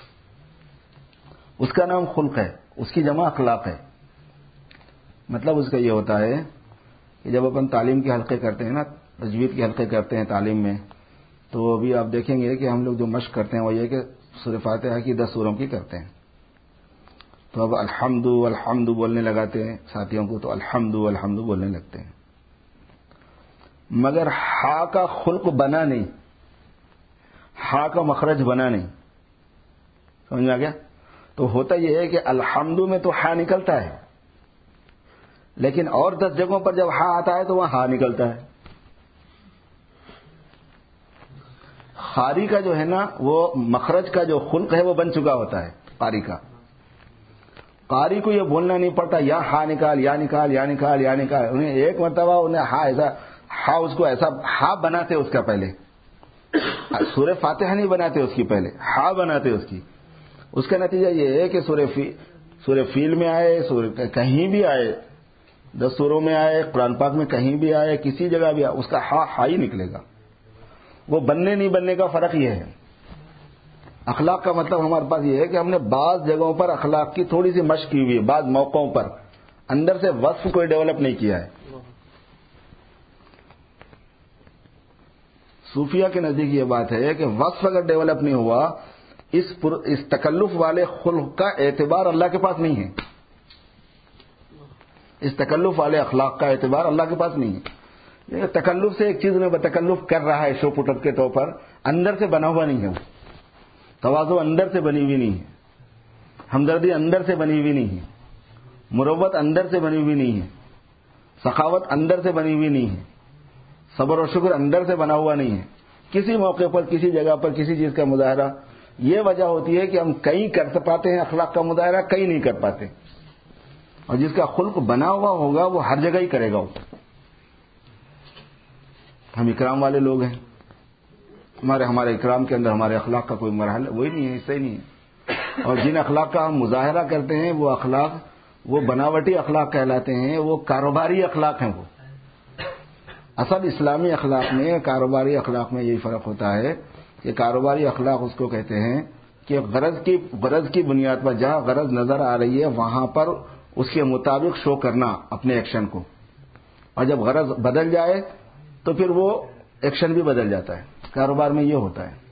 اس کا نام خلق ہے، اس کی جمع اخلاق ہے. مطلب اس کا یہ ہوتا ہے کہ جب اپن تعلیم کے حلقے کرتے ہیں نا، تجوید کے حلقے کرتے ہیں تعلیم میں، تو ابھی آپ دیکھیں گے کہ ہم لوگ جو مشق کرتے ہیں وہ یہ کہ سورہ فاتحہ کی دس سوروں کی کرتے ہیں. تو اب الحمد الحمد بولنے لگاتے ہیں ساتھیوں کو، تو الحمد الحمد بولنے لگتے ہیں. مگر ہا کا خلق بنا نہیں، ہا کا مخرج بنا نہیں. سمجھ میں آ گیا؟ تو ہوتا یہ ہے کہ الحمد میں تو ہا نکلتا ہے، لیکن اور دس جگہوں پر جب ہا آتا ہے تو وہاں ہا نکلتا ہے. قاری کا جو ہے نا، وہ مخرج کا جو خلق ہے وہ بن چکا ہوتا ہے. قاری کا قاری کو یہ بولنا نہیں پڑتا یا ہا نکال یا نکال یا نکال یا نکال. انہیں ایک مرتبہ انہیں ہا ایسا ہا اس کو ایسا ہا بناتے اس کا پہلے، سورہ فاتحہ نہیں بناتے اس کی، پہلے ہا بناتے اس کی. اس کا نتیجہ یہ ہے کہ سورہ فی سورہ فیل میں آئے، سورہ کہیں بھی آئے، دس سوروں میں آئے، قرآن پاک میں کہیں بھی آئے، کسی جگہ بھی آئے، اس کا ہا ہا ہی نکلے گا. وہ بننے نہیں بننے کا فرق یہ ہے. اخلاق کا مطلب ہمارے پاس یہ ہے کہ ہم نے بعض جگہوں پر اخلاق کی تھوڑی سی مشق کی ہوئی ہے، بعض موقعوں پر اندر سے وصف کوئی ڈیولپ نہیں کیا ہے. صوفیہ کے نزدیک یہ بات ہے کہ وصف اگر ڈیولپ نہیں ہوا اس پر اس تکلف والے خلق کا اعتبار اللہ کے پاس نہیں ہے. اس تکلف والے اخلاق کا اعتبار اللہ کے پاس نہیں ہے. تکلف سے ایک چیز میں بتکلف کر رہا ہے شو پٹ اپ کے طور پر, اندر سے بنا ہوا نہیں ہے. تواضع اندر سے بنی ہوئی نہیں ہے, ہمدردی اندر سے بنی ہوئی نہیں ہے, مروت اندر سے بنی ہوئی نہیں ہے, سخاوت اندر سے بنی ہوئی نہیں ہے, صبر و شکر اندر سے بنا ہوا نہیں ہے. کسی موقع پر, کسی جگہ پر کسی چیز کا مظاہرہ. یہ وجہ ہوتی ہے کہ ہم کئی کر پاتے ہیں اخلاق کا مظاہرہ, کئی نہیں کر پاتے. اور جس کا خلق بنا ہوا ہوگا وہ ہر جگہ ہی کرے گا. ہم اکرام والے لوگ ہیں, ہمارے ہمارے اکرام کے اندر ہمارے اخلاق کا کوئی مرحلہ وہی نہیں ہے, حصہ ہی نہیں ہے. اور جن اخلاق کا ہم مظاہرہ کرتے ہیں وہ اخلاق وہ بناوٹی اخلاق کہلاتے ہیں, وہ کاروباری اخلاق ہیں. وہ اصل اسلامی اخلاق میں, کاروباری اخلاق میں یہی فرق ہوتا ہے کہ کاروباری اخلاق اس کو کہتے ہیں کہ غرض کی غرض کی بنیاد پر جہاں غرض نظر آ رہی ہے وہاں پر اس کے مطابق شو کرنا اپنے ایکشن کو, اور جب غرض بدل جائے تو پھر وہ ایکشن بھی بدل جاتا ہے. کاروبار میں یہ ہوتا ہے.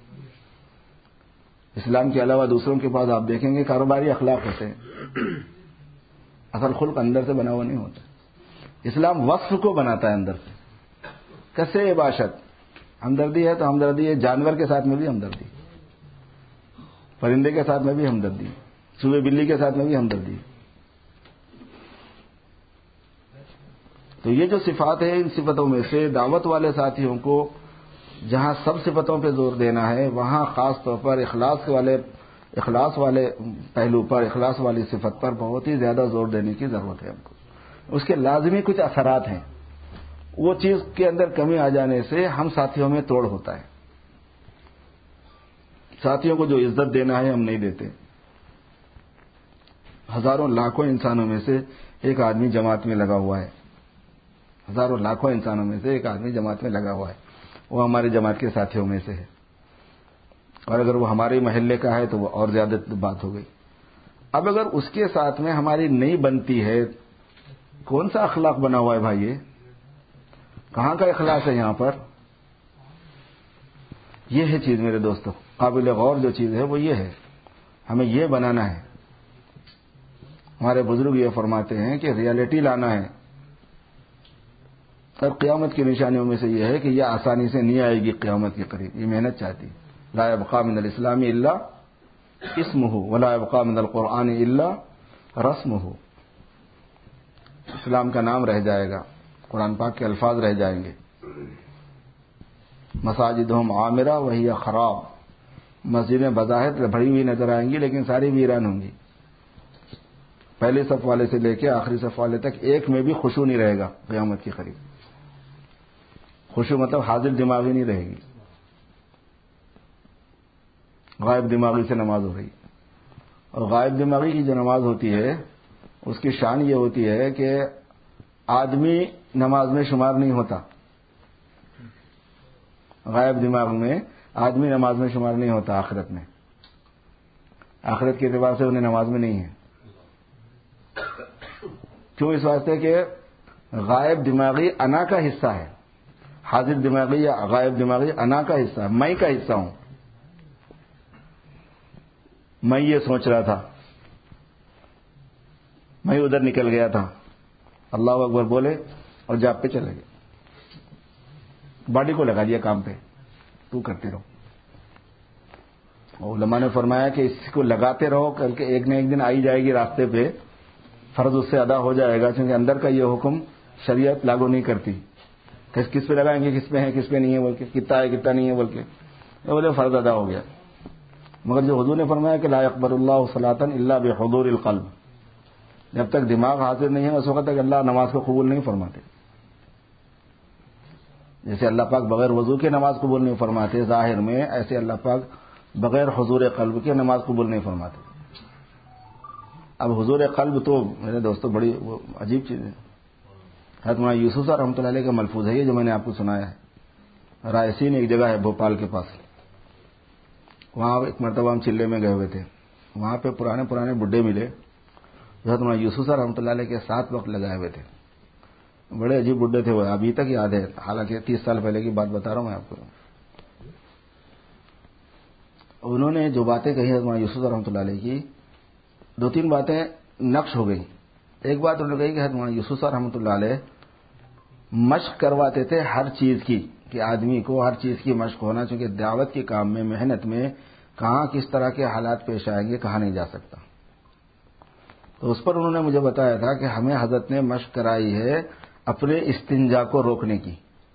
اسلام کے علاوہ دوسروں کے پاس آپ دیکھیں گے کاروباری اخلاق ہوتے ہیں, اصل خلق اندر سے بنا ہوا نہیں ہوتا. اسلام وصف کو بناتا ہے اندر سے. کیسے باشد, ہمدردی ہے تو ہمدردی ہے جانور کے ساتھ میں بھی ہمدردی, پرندے کے ساتھ میں بھی ہمدردی, چوہے بلی کے ساتھ میں بھی ہمدردی. تو یہ جو صفات ہے, ان صفتوں میں سے دعوت والے ساتھیوں کو جہاں سب صفتوں پہ زور دینا ہے وہاں خاص طور پر اخلاص والے اخلاص والے پہلو پر, اخلاص والی صفت پر بہت ہی زیادہ زور دینے کی ضرورت ہے ہم کو. اس کے لازمی کچھ اثرات ہیں. وہ چیز کے اندر کمی آ جانے سے ہم ساتھیوں میں توڑ ہوتا ہے. ساتھیوں کو جو عزت دینا ہے ہم نہیں دیتے. ہزاروں لاکھوں انسانوں میں سے ایک آدمی جماعت میں لگا ہوا ہے, ہزاروں لاکھوں انسانوں میں سے ایک آدمی جماعت میں لگا ہوا ہے, وہ ہماری جماعت کے ساتھیوں میں سے ہے. اور اگر وہ ہمارے محلے کا ہے تو وہ اور زیادہ بات ہو گئی. اب اگر اس کے ساتھ میں ہماری نہیں بنتی ہے, کون سا اخلاق بنا ہوا ہے بھائی, یہ کہاں کا اخلاص ہے یہاں پر؟ یہ ہے چیز میرے دوستوں, قابل غور جو چیز ہے وہ یہ ہے, ہمیں یہ بنانا ہے. ہمارے بزرگ یہ فرماتے ہیں کہ ریالٹی لانا ہے. اور قیامت کی نشانیوں میں سے یہ ہے کہ یہ آسانی سے نہیں آئے گی قیامت کے قریب, یہ محنت چاہتی. لا يبقى من الاسلام الا اسمه ولا يبقى من القرآن الا رسمه. اسلام کا نام رہ جائے گا, قرآن پاک کے الفاظ رہ جائیں گے. مساجدہم عامرہ وہی خراب, مسجدیں بظاہر بھری ہوئی نظر آئیں گی لیکن ساری ویران ہوں گی. پہلے صف والے سے لے کے آخری صف والے تک ایک میں بھی خشوع نہیں رہے گا قیامت کے قریب. خشوع مطلب حاضر دماغی نہیں رہے گی, غائب دماغی سے نماز ہو رہی. اور غائب دماغی کی جو نماز ہوتی ہے اس کی شان یہ ہوتی ہے کہ آدمی نماز میں شمار نہیں ہوتا. غائب دماغ میں آدمی نماز میں شمار نہیں ہوتا. آخرت میں, آخرت کے اعتبار سے انہیں نماز میں نہیں ہے. کیوں؟ اس واسطے کہ غائب دماغی انا کا حصہ ہے, حاضر دماغی یا غائب دماغی انا کا حصہ ہے, میں کا حصہ ہوں. میں یہ سوچ رہا تھا, میں ادھر نکل گیا تھا, اللہ اکبر بولے اور جاب پہ چلے گئے. باڈی کو لگا دیا کام پہ, تو کرتے رہو. علماء نے فرمایا کہ اس کو لگاتے رہو, کر کے ایک نہ ایک دن آئی جائے گی راستے پہ, فرض اس سے ادا ہو جائے گا. کیونکہ اندر کا یہ حکم شریعت لاگو نہیں کرتی. کس کس پہ لگائیں گے, کس پہ ہے کس پہ نہیں ہے بول کے, کتنا ہے کتنا نہیں ہے بول کے, بولے فرض ادا ہو گیا. مگر جو حضور نے فرمایا کہ لا يقبل اللہ صلاۃ الا بحضور القلب, جب تک دماغ حاضر نہیں ہے اس وقت تک اللہ نماز کو قبول نہیں فرماتے. جیسے اللہ پاک بغیر وضو کے نماز قبول نہیں فرماتے ظاہر میں, ایسے اللہ پاک بغیر حضور قلب کے نماز قبول نہیں فرماتے. اب حضور قلب تو میرے دوستوں بڑی وہ عجیب چیز ہے. حضرت مولانا یوسف صاحب رحمۃ اللہ علیہ کا ملفوظ ہے یہ, جو میں نے آپ کو سنایا ہے. رائسین ایک جگہ ہے بھوپال کے پاس, وہاں ایک مرتبہ ہم چلے میں گئے ہوئے تھے. وہاں پہ پرانے پرانے بڈھے ملے جو حضرت مولانا یوسف صاحب رحمۃ اللہ علیہ کے ساتھ وقت لگائے ہوئے تھے. بڑے عجیب بڈھے تھے وہ, ابھی تک یاد ہے, حالانکہ تیس سال پہلے کی بات بتا رہا ہوں میں آپ کو. انہوں نے جو باتیں کہی حضرت مولانا یوسف رحمۃ اللہ علیہ کی، دو تین باتیں نقش ہو گئی. ایک بات انہوں نے کہی کہ حضرت مولانا یوسف رحمۃ اللہ علیہ مشق کرواتے تھے ہر چیز کی، کہ آدمی کو ہر چیز کی مشق ہونا، چونکہ دعوت کے کام میں، محنت میں کہاں کس طرح کے حالات پیش آئیں گے کہاں نہیں جا سکتا. تو اس پر انہوں نے مجھے بتایا تھا کہ ہمیں حضرت نے مشق کرائی ہے اپنے استنجا کو روکنے کی.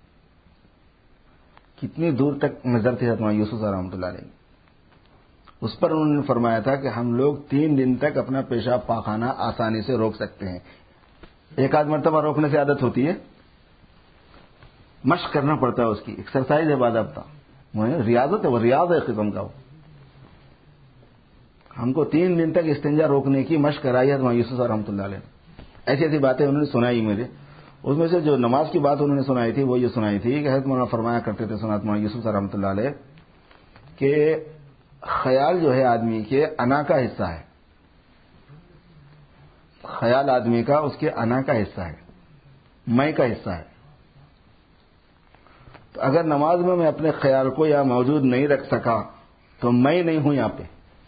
کتنی دور تک نظر تھی حضرت مولانا یوسف رحمۃ اللہ علیہ. اس پر انہوں نے فرمایا تھا کہ ہم لوگ تین دن تک اپنا پیشاب پاخانہ آسانی سے روک سکتے ہیں. ایک آدھ مرتبہ روکنے سے عادت ہوتی ہے، مشق کرنا پڑتا ہے، اس کی ایکسرسائز ہے، باضابطہ ریاضت ہے، وہ ریاض ہے قسم کا. وہ ہم کو تین دن تک استنجا روکنے کی مشق کرائی ہے مولانا یوسف رحمۃ اللہ علیہ. ایسی ایسی باتیں انہوں نے سنائی مجھے. اس میں سے جو نماز کی بات انہوں نے سنائی تھی وہ یہ سنائی تھی کہ حضرت مولانا فرمایا کرتے تھے سنات مولانا یوسف رحمۃ اللہ علیہ کہ خیال جو ہے آدمی کے انا کا حصہ ہے. خیال آدمی کا اس کے انا کا حصہ ہے، میں کا حصہ ہے. تو اگر نماز میں میں اپنے خیال کو یا موجود نہیں رکھ سکا تو میں نہیں ہوں یہاں پہ،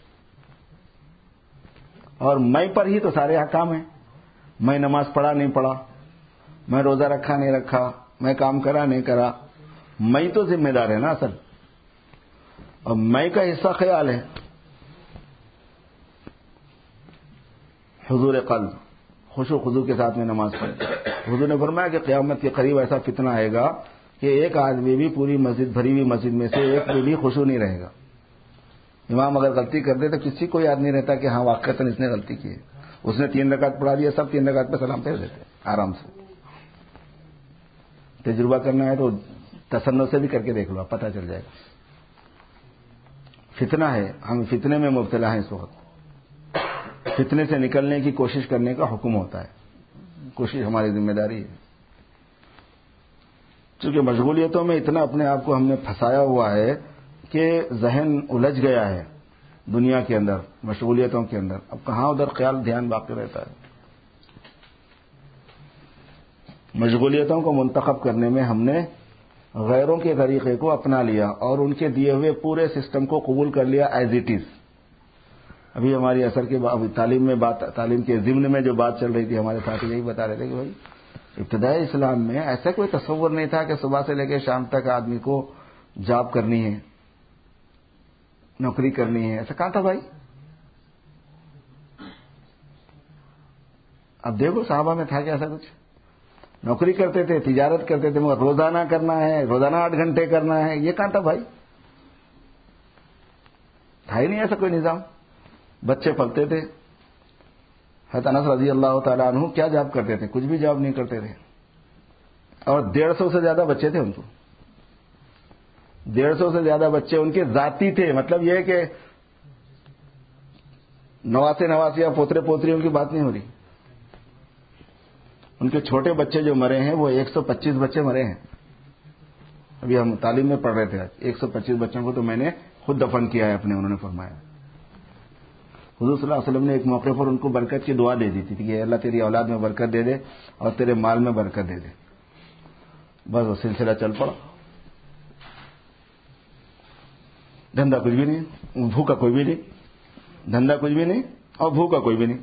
اور میں پر ہی تو سارے احکام ہیں. میں نماز پڑھا نہیں پڑھا، میں روزہ رکھا نہیں رکھا، میں کام کرا نہیں کرا، میں تو ذمہ دار ہے نا اصل. اور میں کا حصہ خیال ہے. حضور قلب، خشوع خضوع کے ساتھ میں نماز پڑھی. حضور نے فرمایا کہ قیامت کے قریب ایسا فتنہ آئے گا کہ ایک آدمی بھی پوری مسجد، بھری ہوئی مسجد میں سے ایک میں بھی خشوع نہیں رہے گا. امام اگر غلطی کر دے تو کسی کو یاد نہیں رہتا کہ ہاں واقعتاً اس نے غلطی کی ہے. اس نے تین رکعت پڑھا دیا، سب تین رکعت پہ سلام پھیر دیتے آرام سے. تجربہ کرنا ہے تو تسنن سے بھی کر کے دیکھ لو، پتہ چل جائے گا. فتنہ ہے، ہم فتنے میں مبتلا ہیں اس وقت. فتنے سے نکلنے کی کوشش کرنے کا حکم ہوتا ہے، کوشش ہماری ذمہ داری ہے. چونکہ مشغولیتوں میں اتنا اپنے آپ کو ہم نے پھنسایا ہوا ہے کہ ذہن الجھ گیا ہے دنیا کے اندر، مشغولیتوں کے اندر. اب کہاں ادھر خیال دھیان باقی رہتا ہے. مشغولیتوں کو منتخب کرنے میں ہم نے غیروں کے طریقے کو اپنا لیا اور ان کے دیے ہوئے پورے سسٹم کو قبول کر لیا ایز اٹ از. ابھی ہماری اثر کے ابھی تعلیم میں بات، تعلیم کے ضمن میں جو بات چل رہی تھی، ہمارے ساتھی یہی بتا رہے تھے کہ بھائی ابتدائی اسلام میں ایسا کوئی تصور نہیں تھا کہ صبح سے لے کے شام تک آدمی کو جاب کرنی ہے، نوکری کرنی ہے. ایسا کہاں تھا بھائی؟ اب دیکھو صحابہ میں تھا کہ ایسا کچھ؟ نوکری کرتے تھے، تجارت کرتے تھے، مگر روزانہ کرنا ہے، روزانہ آٹھ گھنٹے کرنا ہے، یہ کہاں تھا بھائی؟ تھا ہی نہیں ایسا کوئی نظام. بچے پلتے تھے. حضرت انس رضی اللہ تعالیٰ عنہ کیا جاب کرتے تھے؟ کچھ بھی جاب نہیں کرتے تھے. اور ڈیڑھ سو سے زیادہ بچے تھے ان کو. ڈیڑھ سو سے زیادہ بچے ان کے ذاتی تھے. مطلب یہ کہ نواسے نواسی یا پوترے پوتریوں کی بات نہیں ہو رہی. ان کے چھوٹے بچے جو مرے ہیں وہ ایک سو پچیس بچے مرے ہیں. ابھی ہم تعلیم میں پڑھ رہے تھے، ایک سو پچیس بچوں کو تو میں نے خود دفن کیا ہے اپنے. انہوں نے فرمایا حضور صلی اللہ علیہ وسلم نے ایک موقع پر ان کو برکت کی دعا دے دی تھی کہ اللہ تیری اولاد میں برکت دے دے اور تیرے مال میں برکت دے دے. بس وہ سلسلہ چل پڑا. دھندا کچھ بھی نہیں، بھوکا کوئی بھی نہیں. دھندا کچھ بھی نہیں اور بھوکا کوئی بھی نہیں.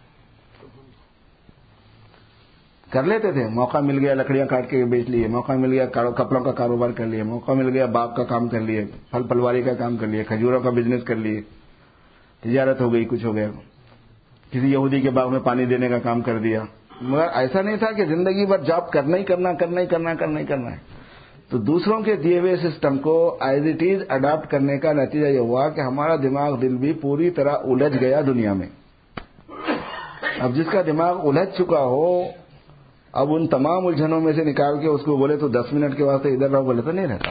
کر لیتے تھے، موقع مل گیا لکڑیاں کاٹ کے بیچ لیے، موقع مل گیا کپڑوں کا کاروبار کر لیے، موقع مل گیا باغ کا کام کر لیے، پھل پھلواری کا کام کر لیے، کھجوروں کا بزنس کر لیے، تجارت ہو گئی، کچھ ہو گیا. کسی یہودی کے باغ میں پانی دینے کا کام کر دیا. مگر ایسا نہیں تھا کہ زندگی بھر جاب کرنا ہی کرنا کرنا ہی کرنا کرنا ہی کرنا ہے. تو دوسروں کے دیے ہوئے سسٹم کو ایز اٹ از اڈاپٹ کرنے کا نتیجہ یہ ہوا کہ ہمارا دماغ دل بھی پوری طرح الجھ گیا دنیا میں. اب جس کا دماغ الجھ چکا ہو، اب ان تمام الجھنوں میں سے نکال کے اس کو بولے تو دس منٹ کے واسطے ادھر رہو بولے تو نہیں رہتا.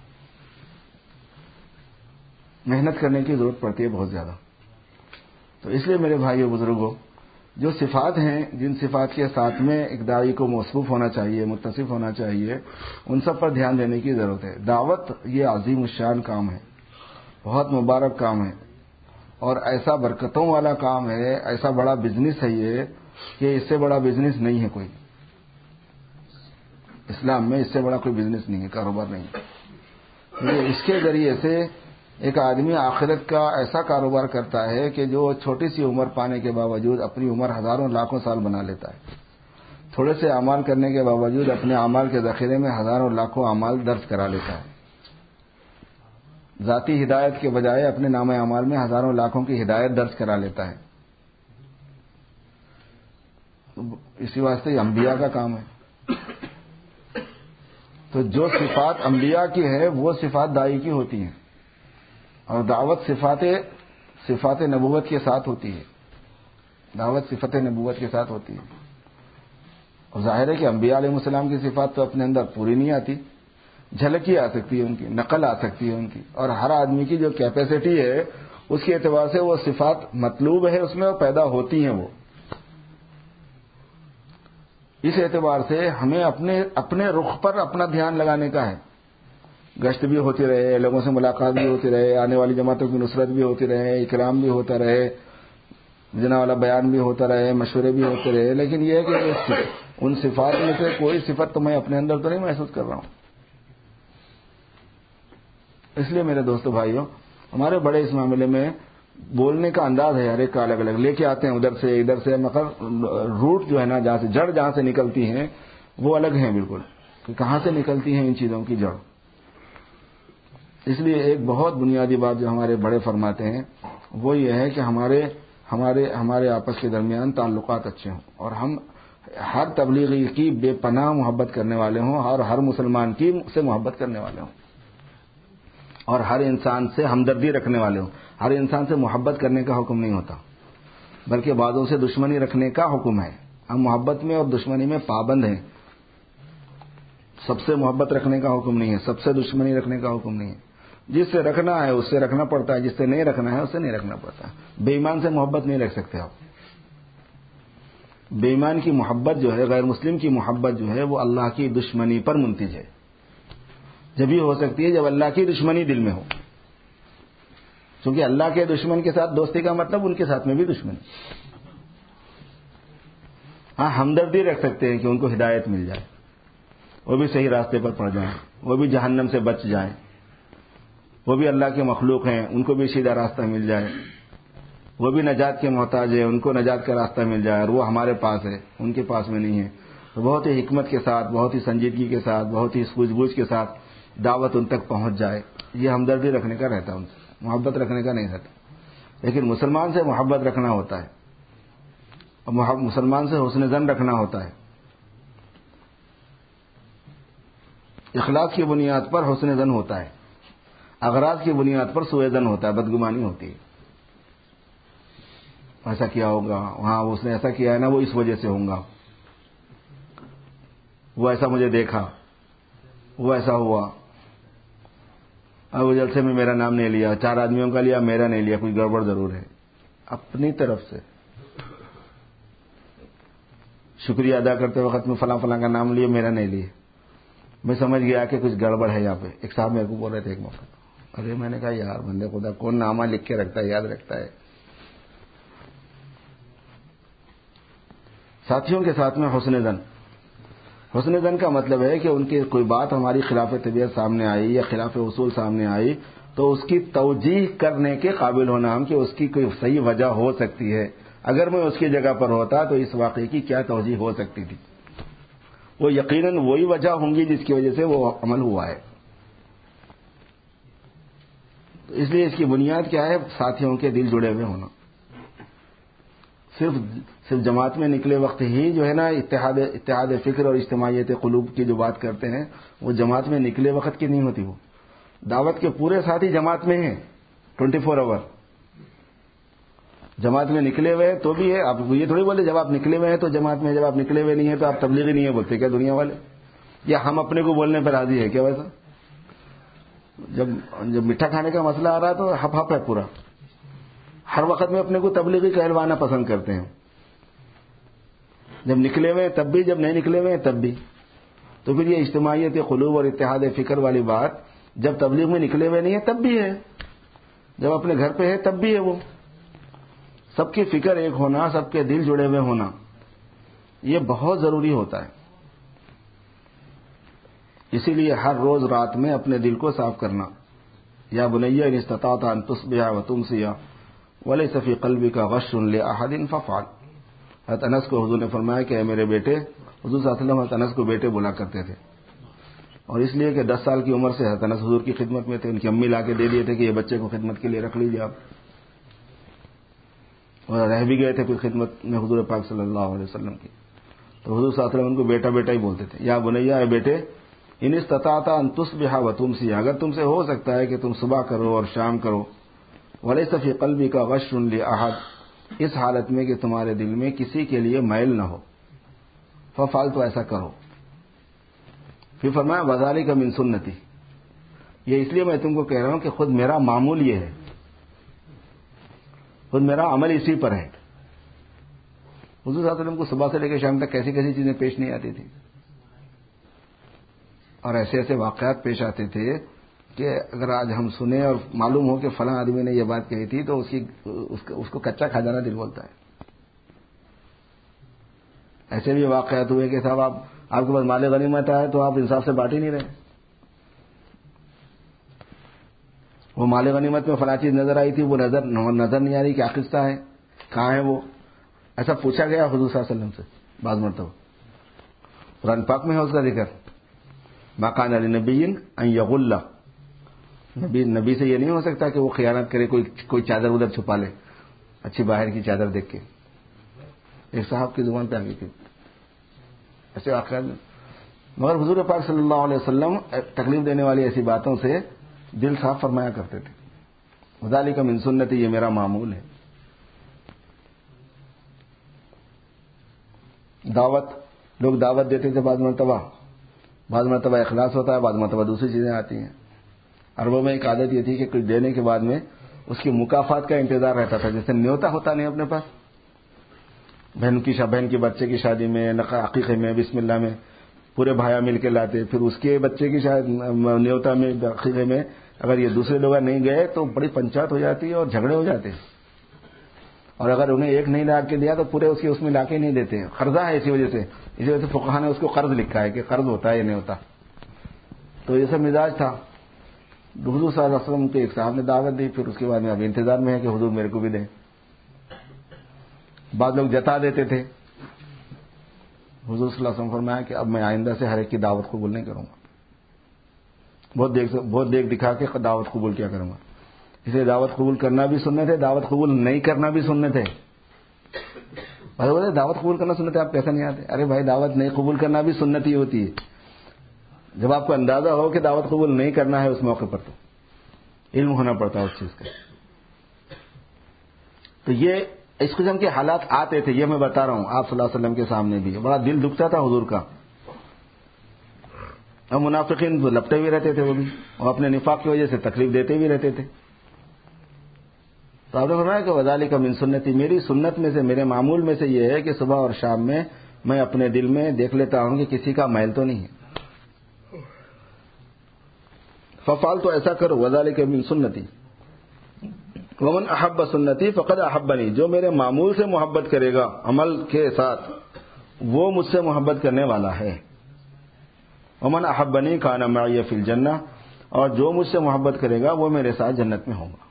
محنت کرنے کی ضرورت پڑتی ہے بہت زیادہ. تو اس لیے میرے بھائیو بزرگوں، جو صفات ہیں، جن صفات کے ساتھ میں ایک داعی کو موصوف ہونا چاہیے، متصف ہونا چاہیے، ان سب پر دھیان دینے کی ضرورت ہے. دعوت یہ عظیم الشان کام ہے، بہت مبارک کام ہے، اور ایسا برکتوں والا کام ہے، ایسا بڑا بزنس ہے یہ کہ اس سے بڑا بزنس نہیں ہے کوئی. اسلام میں اس سے بڑا کوئی بزنس نہیں ہے، کاروبار نہیں ہے. اس کے ذریعے سے ایک آدمی آخرت کا ایسا کاروبار کرتا ہے کہ جو چھوٹی سی عمر پانے کے باوجود اپنی عمر ہزاروں لاکھوں سال بنا لیتا ہے. تھوڑے سے اعمال کرنے کے باوجود اپنے اعمال کے ذخیرے میں ہزاروں لاکھوں اعمال درج کرا لیتا ہے. ذاتی ہدایت کے بجائے اپنے نام اعمال میں ہزاروں لاکھوں کی ہدایت درج کرا لیتا ہے. اسی واسطے یہ انبیاء کا کام ہے. تو جو صفات انبیاء کی ہے وہ صفات داعی کی ہوتی ہیں، اور دعوت صفات صفات نبوت کے ساتھ ہوتی ہے. دعوت صفت نبوت کے ساتھ ہوتی ہے. اور ظاہر ہے کہ انبیاء علیہ السلام کی صفات تو اپنے اندر پوری نہیں آتی، جھلکی آ سکتی ہے ان کی، نقل آ سکتی ہے ان کی. اور ہر آدمی کی جو کیپیسٹی ہے اس کے اعتبار سے وہ صفات مطلوب ہے اس میں، اور پیدا ہوتی ہیں وہ. اس اعتبار سے ہمیں اپنے اپنے رخ پر اپنا دھیان لگانے کا ہے. گشت بھی ہوتی رہے، لوگوں سے ملاقات بھی ہوتی رہے، آنے والی جماعتوں کی نصرت بھی ہوتی رہے، اکرام بھی ہوتا رہے، جنا والا بیان بھی ہوتا رہے، مشورے بھی ہوتے رہے. لیکن یہ ہے کہ ان صفات میں سے کوئی صفت تو میں اپنے اندر تو نہیں محسوس کر رہا ہوں. اس لیے میرے دوستو بھائیوں، ہمارے بڑے اس معاملے میں بولنے کا انداز ہے ہر ایک کا الگ الگ، لے کے آتے ہیں ادھر سے ادھر سے، مگر روٹ جو ہے نا جہاں سے جڑ جہاں سے نکلتی ہیں وہ الگ ہیں بالکل، کہ کہاں سے نکلتی ہیں ان چیزوں کی جڑ. اس لیے ایک بہت بنیادی بات جو ہمارے بڑے فرماتے ہیں وہ یہ ہے کہ ہمارے ہمارے ہمارے آپس کے درمیان تعلقات اچھے ہوں، اور ہم ہر تبلیغی کی بے پناہ محبت کرنے والے ہوں، اور ہر مسلمان کی سے محبت کرنے والے ہوں، اور ہر انسان سے ہمدردی رکھنے والے ہوں. ہر انسان سے محبت کرنے کا حکم نہیں ہوتا، بلکہ بعضوں سے دشمنی رکھنے کا حکم ہے. ہم محبت میں اور دشمنی میں پابند ہیں. سب سے محبت رکھنے کا حکم نہیں ہے، سب سے دشمنی رکھنے کا حکم نہیں ہے. جس سے رکھنا ہے اس سے رکھنا پڑتا ہے، جس سے نہیں رکھنا ہے اس سے نہیں رکھنا پڑتا. بے ایمان سے محبت نہیں رکھ سکتے آپ. بے ایمان کی محبت جو ہے، غیر مسلم کی محبت جو ہے، وہ اللہ کی دشمنی پر منتج ہے. جب یہ ہو سکتی ہے جب اللہ کی دشمنی دل میں ہو، کیونکہ اللہ کے دشمن کے ساتھ دوستی کا مطلب ان کے ساتھ میں بھی دشمنی. ہاں ہمدردی رکھ سکتے ہیں کہ ان کو ہدایت مل جائے، وہ بھی صحیح راستے پر پڑ جائیں، وہ بھی جہنم سے بچ جائیں، وہ بھی اللہ کے مخلوق ہیں، ان کو بھی سیدھا راستہ مل جائے، وہ بھی نجات کے محتاج ہیں، ان کو نجات کا راستہ مل جائے، اور وہ ہمارے پاس ہے، ان کے پاس میں نہیں ہے. تو بہت ہی حکمت کے ساتھ، بہت ہی سنجیدگی کے ساتھ، بہت ہی سوجھ بوجھ کے ساتھ دعوت ان تک پہنچ جائے. یہ ہمدردی رکھنے کا رہتا ہے، ان سے محبت رکھنے کا نہیں رہتا. لیکن مسلمان سے محبت رکھنا ہوتا ہے، اور مسلمان سے حسن ظن رکھنا ہوتا ہے. اخلاق کی بنیاد پر حسن ظن ہوتا ہے، اغراض کی بنیاد پر سوء ظن ہوتا ہے، بدگمانی ہوتی ہے. ایسا کیا ہوگا، ہاں اس نے ایسا کیا ہے نا، وہ اس وجہ سے ہوگا، وہ ایسا مجھے دیکھا، وہ ایسا ہوا، اب وہ جلسے میں میرا نام نہیں لیا، چار آدمیوں کا لیا، میرا نہیں لیا، کوئی گڑبڑ ضرور ہے. اپنی طرف سے شکریہ ادا کرتے وقت میں فلاں فلاں کا نام لیے، میرا نہیں لیے. میں سمجھ گیا کہ کچھ گڑبڑ ہے یہاں پہ. ایک صاحب میرے کو بول رہے تھے ایک موقع، ارے میں نے کہا یار بندے خدا کون نامہ لکھ کے رکھتا ہے، یاد رکھتا ہے. ساتھیوں کے ساتھ میں حسن ظن. حسن ظن کا مطلب ہے کہ ان کی کوئی بات ہماری خلاف طبیعت سامنے آئی یا خلاف اصول سامنے آئی تو اس کی توجیح کرنے کے قابل ہونا ہم، کہ اس کی کوئی صحیح وجہ ہو سکتی ہے. اگر میں اس کی جگہ پر ہوتا تو اس واقعے کی کیا توجیح ہو سکتی تھی. وہ یقیناً وہی وجہ ہوں گی جس کی وجہ سے وہ عمل ہوا ہے. تو اس لیے اس کی بنیاد کیا ہے؟ ساتھیوں کے دل جڑے ہوئے ہونا. صرف صرف جماعت میں نکلے وقت ہی جو ہے نا اتحاد اتحاد فکر اور اجتماعیت قلوب کی جو بات کرتے ہیں وہ جماعت میں نکلے وقت کی نہیں ہوتی. وہ دعوت کے پورے ساتھی جماعت میں ہیں ٹوئنٹی فور آور. جماعت میں نکلے ہوئے تو بھی ہے. آپ یہ تھوڑی بولے جب آپ نکلے ہوئے ہیں تو جماعت میں، جب آپ نکلے ہوئے نہیں ہیں تو آپ تبلیغی نہیں ہے بولتے کیا دنیا والے؟ یا ہم اپنے کو بولنے پر راضی ہے کیا ویسا؟ جب جب میٹھا کھانے کا مسئلہ آ رہا ہے تو ہپ ہپ ہے پورا. ہر وقت میں اپنے کو تبلیغی کہلوانا پسند کرتے ہیں. جب نکلے ہوئے تب بھی، جب نہیں نکلے ہوئے تب بھی. تو پھر یہ اجتماعیت قلوب اور اتحاد فکر والی بات جب تبلیغ میں نکلے ہوئے نہیں ہے تب بھی ہے، جب اپنے گھر پہ ہے تب بھی ہے. وہ سب کی فکر ایک ہونا، سب کے دل جڑے ہوئے ہونا، یہ بہت ضروری ہوتا ہے. اسی لیے ہر روز رات میں اپنے دل کو صاف کرنا، یا بنی ان استطعت ان تصبح وتمسی وليس في قلبك غش لأحد فافعل. حضرت انس کو حضور نے فرمایا کہ اے میرے بیٹے، حضور صلی اللہ علیہ وسلم حضرت انس کو بیٹے بولا کرتے تھے، اور اس لیے کہ دس سال کی عمر سے حضرت انس حضور کی خدمت میں تھے. ان کی امی لا کے دے دیے تھے کہ یہ بچے کو خدمت کے لیے رکھ لیجیے آپ، اور رہ بھی گئے تھے پھر خدمت میں حضور پاک صلی اللہ علیہ وسلم کی. تو حضور صلی اللہ علیہ وسلم ان کو بیٹا بیٹا ہی بولتے تھے. یا بنیا، اے بیٹے، ان استطعت ان تصبح وتمسی، اگر تم سے ہو سکتا ہے کہ تم صبح کرو اور شام کرو، ولیس فی قلبک غش لأحد، اس حالت میں کہ تمہارے دل میں کسی کے لیے میل نہ ہو، ففعل، تو ایسا کرو. پھر فرمایا وذالک من سنتی، یہ اس لیے میں تم کو کہہ رہا ہوں کہ خود میرا معمول یہ ہے، خود میرا عمل اسی پر ہے. حضور صلی اللہ علیہ وسلم کو صبح سے لے کے شام تک کیسی کیسی چیزیں پیش نہیں آتی تھی، اور ایسے ایسے واقعات پیش آتے تھے کہ اگر آج ہم سنیں اور معلوم ہو کہ فلاں آدمی نے یہ بات کہی تھی تو اس کی اس کو کچا کھا جانا دل بولتا ہے. ایسے بھی واقعات ہوئے کہ صاحب آپ آپ کے پاس مال غنیمت آئے تو آپ انصاف سے بانٹ ہی نہیں رہے. وہ مال غنیمت میں فلاں چیز نظر آئی تھی، وہ نظر نظر نہیں آ رہی، کیا قصہ ہے، کہاں ہے وہ، ایسا پوچھا گیا حضور صلی اللہ علیہ وسلم سے بعض مرتبہ. قرآن پاک میں ہے اس کا ذکر، ما کان لنبی ان یغل، نبی نبی سے یہ نہیں ہو سکتا کہ وہ خیانت کرے، کوئی کوئی چادر ادھر چھپا لے اچھی باہر کی چادر دیکھ کے. ایک صاحب کی زبان پہ آ گئی تھی ایسے واقعات میں. مگر حضور پاک صلی اللہ علیہ وسلم تکلیف دینے والی ایسی باتوں سے دل صاف فرمایا کرتے تھے. وذالک من سنتی، یہ میرا معمول ہے. دعوت، لوگ دعوت دیتے تھے، بعض مرتبہ بعض مرتبہ اخلاص ہوتا ہے، بعض مرتبہ دوسری چیزیں آتی ہیں. عربوں میں ایک عادت یہ تھی کہ کچھ دینے کے بعد میں اس کی مکافات کا انتظار رہتا تھا. جیسے نیوتا ہوتا نہیں اپنے پاس، بہن کی بہن کے بچے کی شادی میں، عقیقے میں، بسم اللہ میں پورے بھایا مل کے لاتے، پھر اس کے بچے کی نیوتا میں، عقیقے میں اگر یہ دوسرے لوگ نہیں گئے تو بڑی پنچایت ہو جاتی اور جھگڑے ہو جاتے. اور اگر انہیں ایک نہیں لا کے دیا تو پورے اس کے اس میں لا کے نہیں دیتے. قرضہ ہے اسی وجہ سے، اسی وجہ سے فقہاء نے اس کو قرض لکھا ہے کہ قرض ہوتا ہے یہ نہیں ہوتا. تو یہ سب مزاج تھا. حضور صلی اللہ علیہ وسلم کے ایک صاحب نے دعوت دی، پھر اس کے بعد میں اب انتظار میں ہے کہ حضور میرے کو بھی دیں. بعض لوگ جتا دیتے تھے. حضور صلی اللہ علیہ وسلم فرمایا کہ اب میں آئندہ سے ہر ایک کی دعوت قبول نہیں کروں گا، بہت دیکھ بہت دیکھ دکھا کے دعوت قبول کیا کروں گا. اسے دعوت قبول کرنا بھی سننے تھے، دعوت قبول نہیں کرنا بھی سننے تھے. دعوت قبول کرنا سننے تھے، آپ کیسے نہیں آتے؟ ارے بھائی، دعوت نہیں قبول کرنا بھی سنت ہی ہوتی ہے. جب آپ کو اندازہ ہو کہ دعوت قبول نہیں کرنا ہے اس موقع پر تو علم ہونا پڑتا ہے اس چیز کا. تو یہ اس قسم کے حالات آتے تھے، یہ میں بتا رہا ہوں آپ صلی اللہ علیہ وسلم کے سامنے بھی. بڑا دل دکھتا تھا حضور کا. اور منافقین لپٹے ہوئے رہتے تھے، وہ بھی، اور اپنے نفاق کی وجہ سے تکلیف دیتے بھی رہتے تھے. تو آپ نے فرمایا کہ وذالک من سنتی، میری سنت میں سے، میرے معمول میں سے یہ ہے کہ صبح اور شام میں میں اپنے دل میں دیکھ لیتا ہوں کہ کسی کا میل تو نہیں ہے. ففعل، تو ایسا کرو. وذالک من سنتی ومن احب سنتی فقد احبنی، جو میرے معمول سے محبت کرے گا عمل کے ساتھ وہ مجھ سے محبت کرنے والا ہے. ومن احبنی کان معی فی الجنہ، اور جو مجھ سے محبت کرے گا وہ میرے ساتھ جنت میں ہوگا.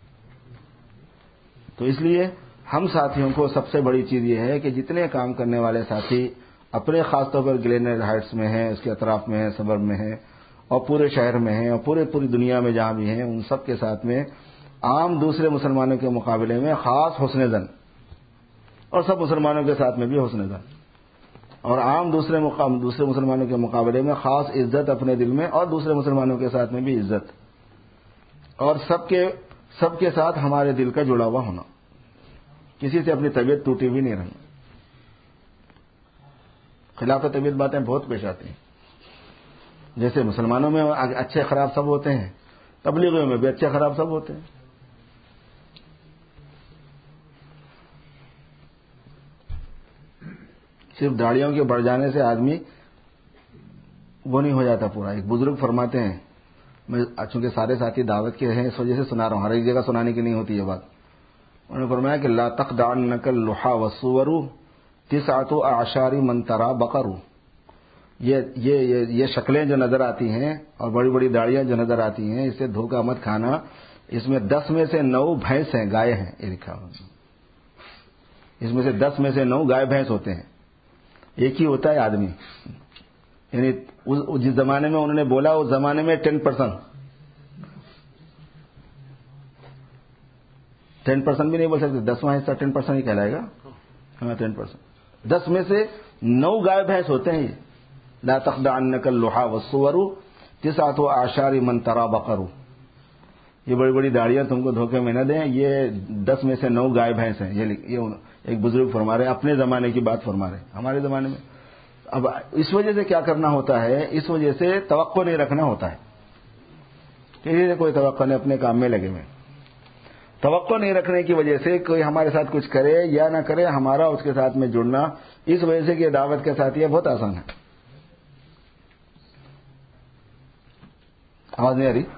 تو اس لیے ہم ساتھیوں کو سب سے بڑی چیز یہ ہے کہ جتنے کام کرنے والے ساتھی اپنے خاص طور پر گلینر ہائٹس میں ہیں، اس کے اطراف میں ہیں، سبر میں ہیں، اور پورے شہر میں ہیں، اور پورے پوری دنیا میں جہاں بھی ہیں، ان سب کے ساتھ میں عام دوسرے مسلمانوں کے مقابلے میں خاص حسن ظن، اور سب مسلمانوں کے ساتھ میں بھی حسن ظن، اور عام دوسرے مقام دوسرے مسلمانوں کے مقابلے میں خاص عزت اپنے دل میں، اور دوسرے مسلمانوں کے ساتھ میں بھی عزت، اور سب کے سب کے ساتھ ہمارے دل کا جڑا ہوا ہونا، کسی سے اپنی طبیعت ٹوٹی ہوئی نہیں رہنا. خلاف طبیعت باتیں بہت پیش آتی ہیں. جیسے مسلمانوں میں اچھے خراب سب ہوتے ہیں، تبلیغیوں میں بھی اچھے خراب سب ہوتے ہیں. صرف داڑیوں کے بڑھ جانے سے آدمی وہ نہیں ہو جاتا پورا. ایک بزرگ فرماتے ہیں، میں چونکہ سارے ساتھی دعوت کے ہیں اس وجہ سے سنا رہا ہوں، ہر ایک جگہ سنانے کی نہیں ہوتی یہ بات. انہوں نے فرمایا کہ لا تخدعنک اللحى والصور تسعة اعشار من ترى بقر یہ یہ یہ یہ شکلیں جو نظر آتی ہیں اور بڑی بڑی داڑیاں جو نظر آتی ہیں، اس سے دھوکہ مت کھانا. اس میں دس میں سے نو بھینس ہیں، گائے ہیں، یہ لکھا ہوا. اس میں سے دس میں سے نو گائے بھینس ہوتے ہیں، ایک ہی ہوتا ہے آدمی. یعنی جس زمانے میں انہوں نے بولا اس زمانے میں ٹین پرسینٹ ٹین پرسینٹ بھی نہیں بول سکتے، دسواں حصہ ٹین پرسینٹ ہی کہلائے گا. ہاں ٹین پرسینٹ. دس میں سے نو گائے بھینس ہوتے ہیں. یہ لا تخدعنک اللحى والصور تسعة اعشار من ترى بقر. یہ بڑی بڑی داڑیاں تم کو دھوکے میں نہ دیں، یہ دس میں سے نو گائے بھینس ہیں. یہ ایک بزرگ فرما رہے ہیں، اپنے زمانے کی بات فرما رہے ہیں. ہمارے زمانے میں اب اس وجہ سے کیا کرنا ہوتا ہے، اس وجہ سے توقع نہیں رکھنا ہوتا ہے. کسی سے کوئی توقع نہیں، اپنے کام میں لگے ہوئے. توقع نہیں رکھنے کی وجہ سے کوئی ہمارے ساتھ کچھ کرے یا نہ کرے، ہمارا اس کے ساتھ میں جڑنا اس وجہ سے کہ دعوت کے ساتھ یہ بہت آسان ہے. آواز نہیں آ رہی؟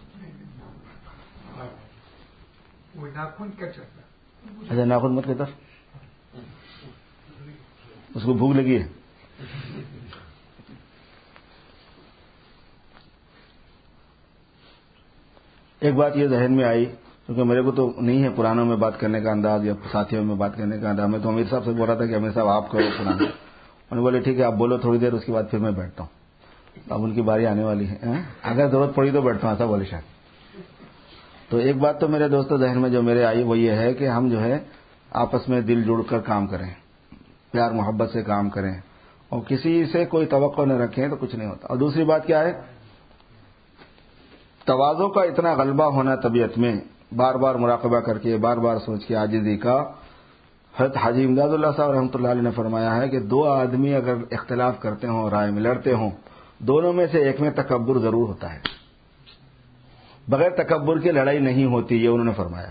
اچھا ناخن مت کہتا، اس کو بھوک لگی ہے. ایک بات یہ ذہن میں آئی، کیونکہ میرے کو تو نہیں ہے پرانوں میں بات کرنے کا انداز یا ساتھیوں میں بات کرنے کا انداز. میں تو امیر صاحب سے بول رہا تھا کہ امیر صاحب آپ کرو پرانے. انہوں نے بولے ٹھیک ہے آپ بولو تھوڑی دیر، اس کے بعد پھر میں بیٹھتا ہوں. اب ان کی باری آنے والی ہے، اگر ضرورت پڑی تو بیٹھتا ہوں، ایسا بولے شاید. تو ایک بات تو میرے دوستوں ذہن میں جو میرے آئی وہ یہ ہے کہ ہم جو ہے آپس میں دل جڑ کر کام کریں، پیار محبت سے کام کریں، اور کسی سے کوئی توقع نہ رکھیں تو کچھ نہیں ہوتا. اور دوسری بات کیا ہے، تواضع کا اتنا غلبہ ہونا طبیعت میں، بار بار مراقبہ کر کے بار بار سوچ کے عاجزی کا. حضرت حاجی امداد اللہ صاحب رحمۃ اللہ علیہ نے فرمایا ہے کہ دو آدمی اگر اختلاف کرتے ہوں، رائے میں لڑتے ہوں، دونوں میں سے ایک میں تکبر ضرور ہوتا ہے. بغیر تکبر کی لڑائی نہیں ہوتی، یہ انہوں نے فرمایا ہے.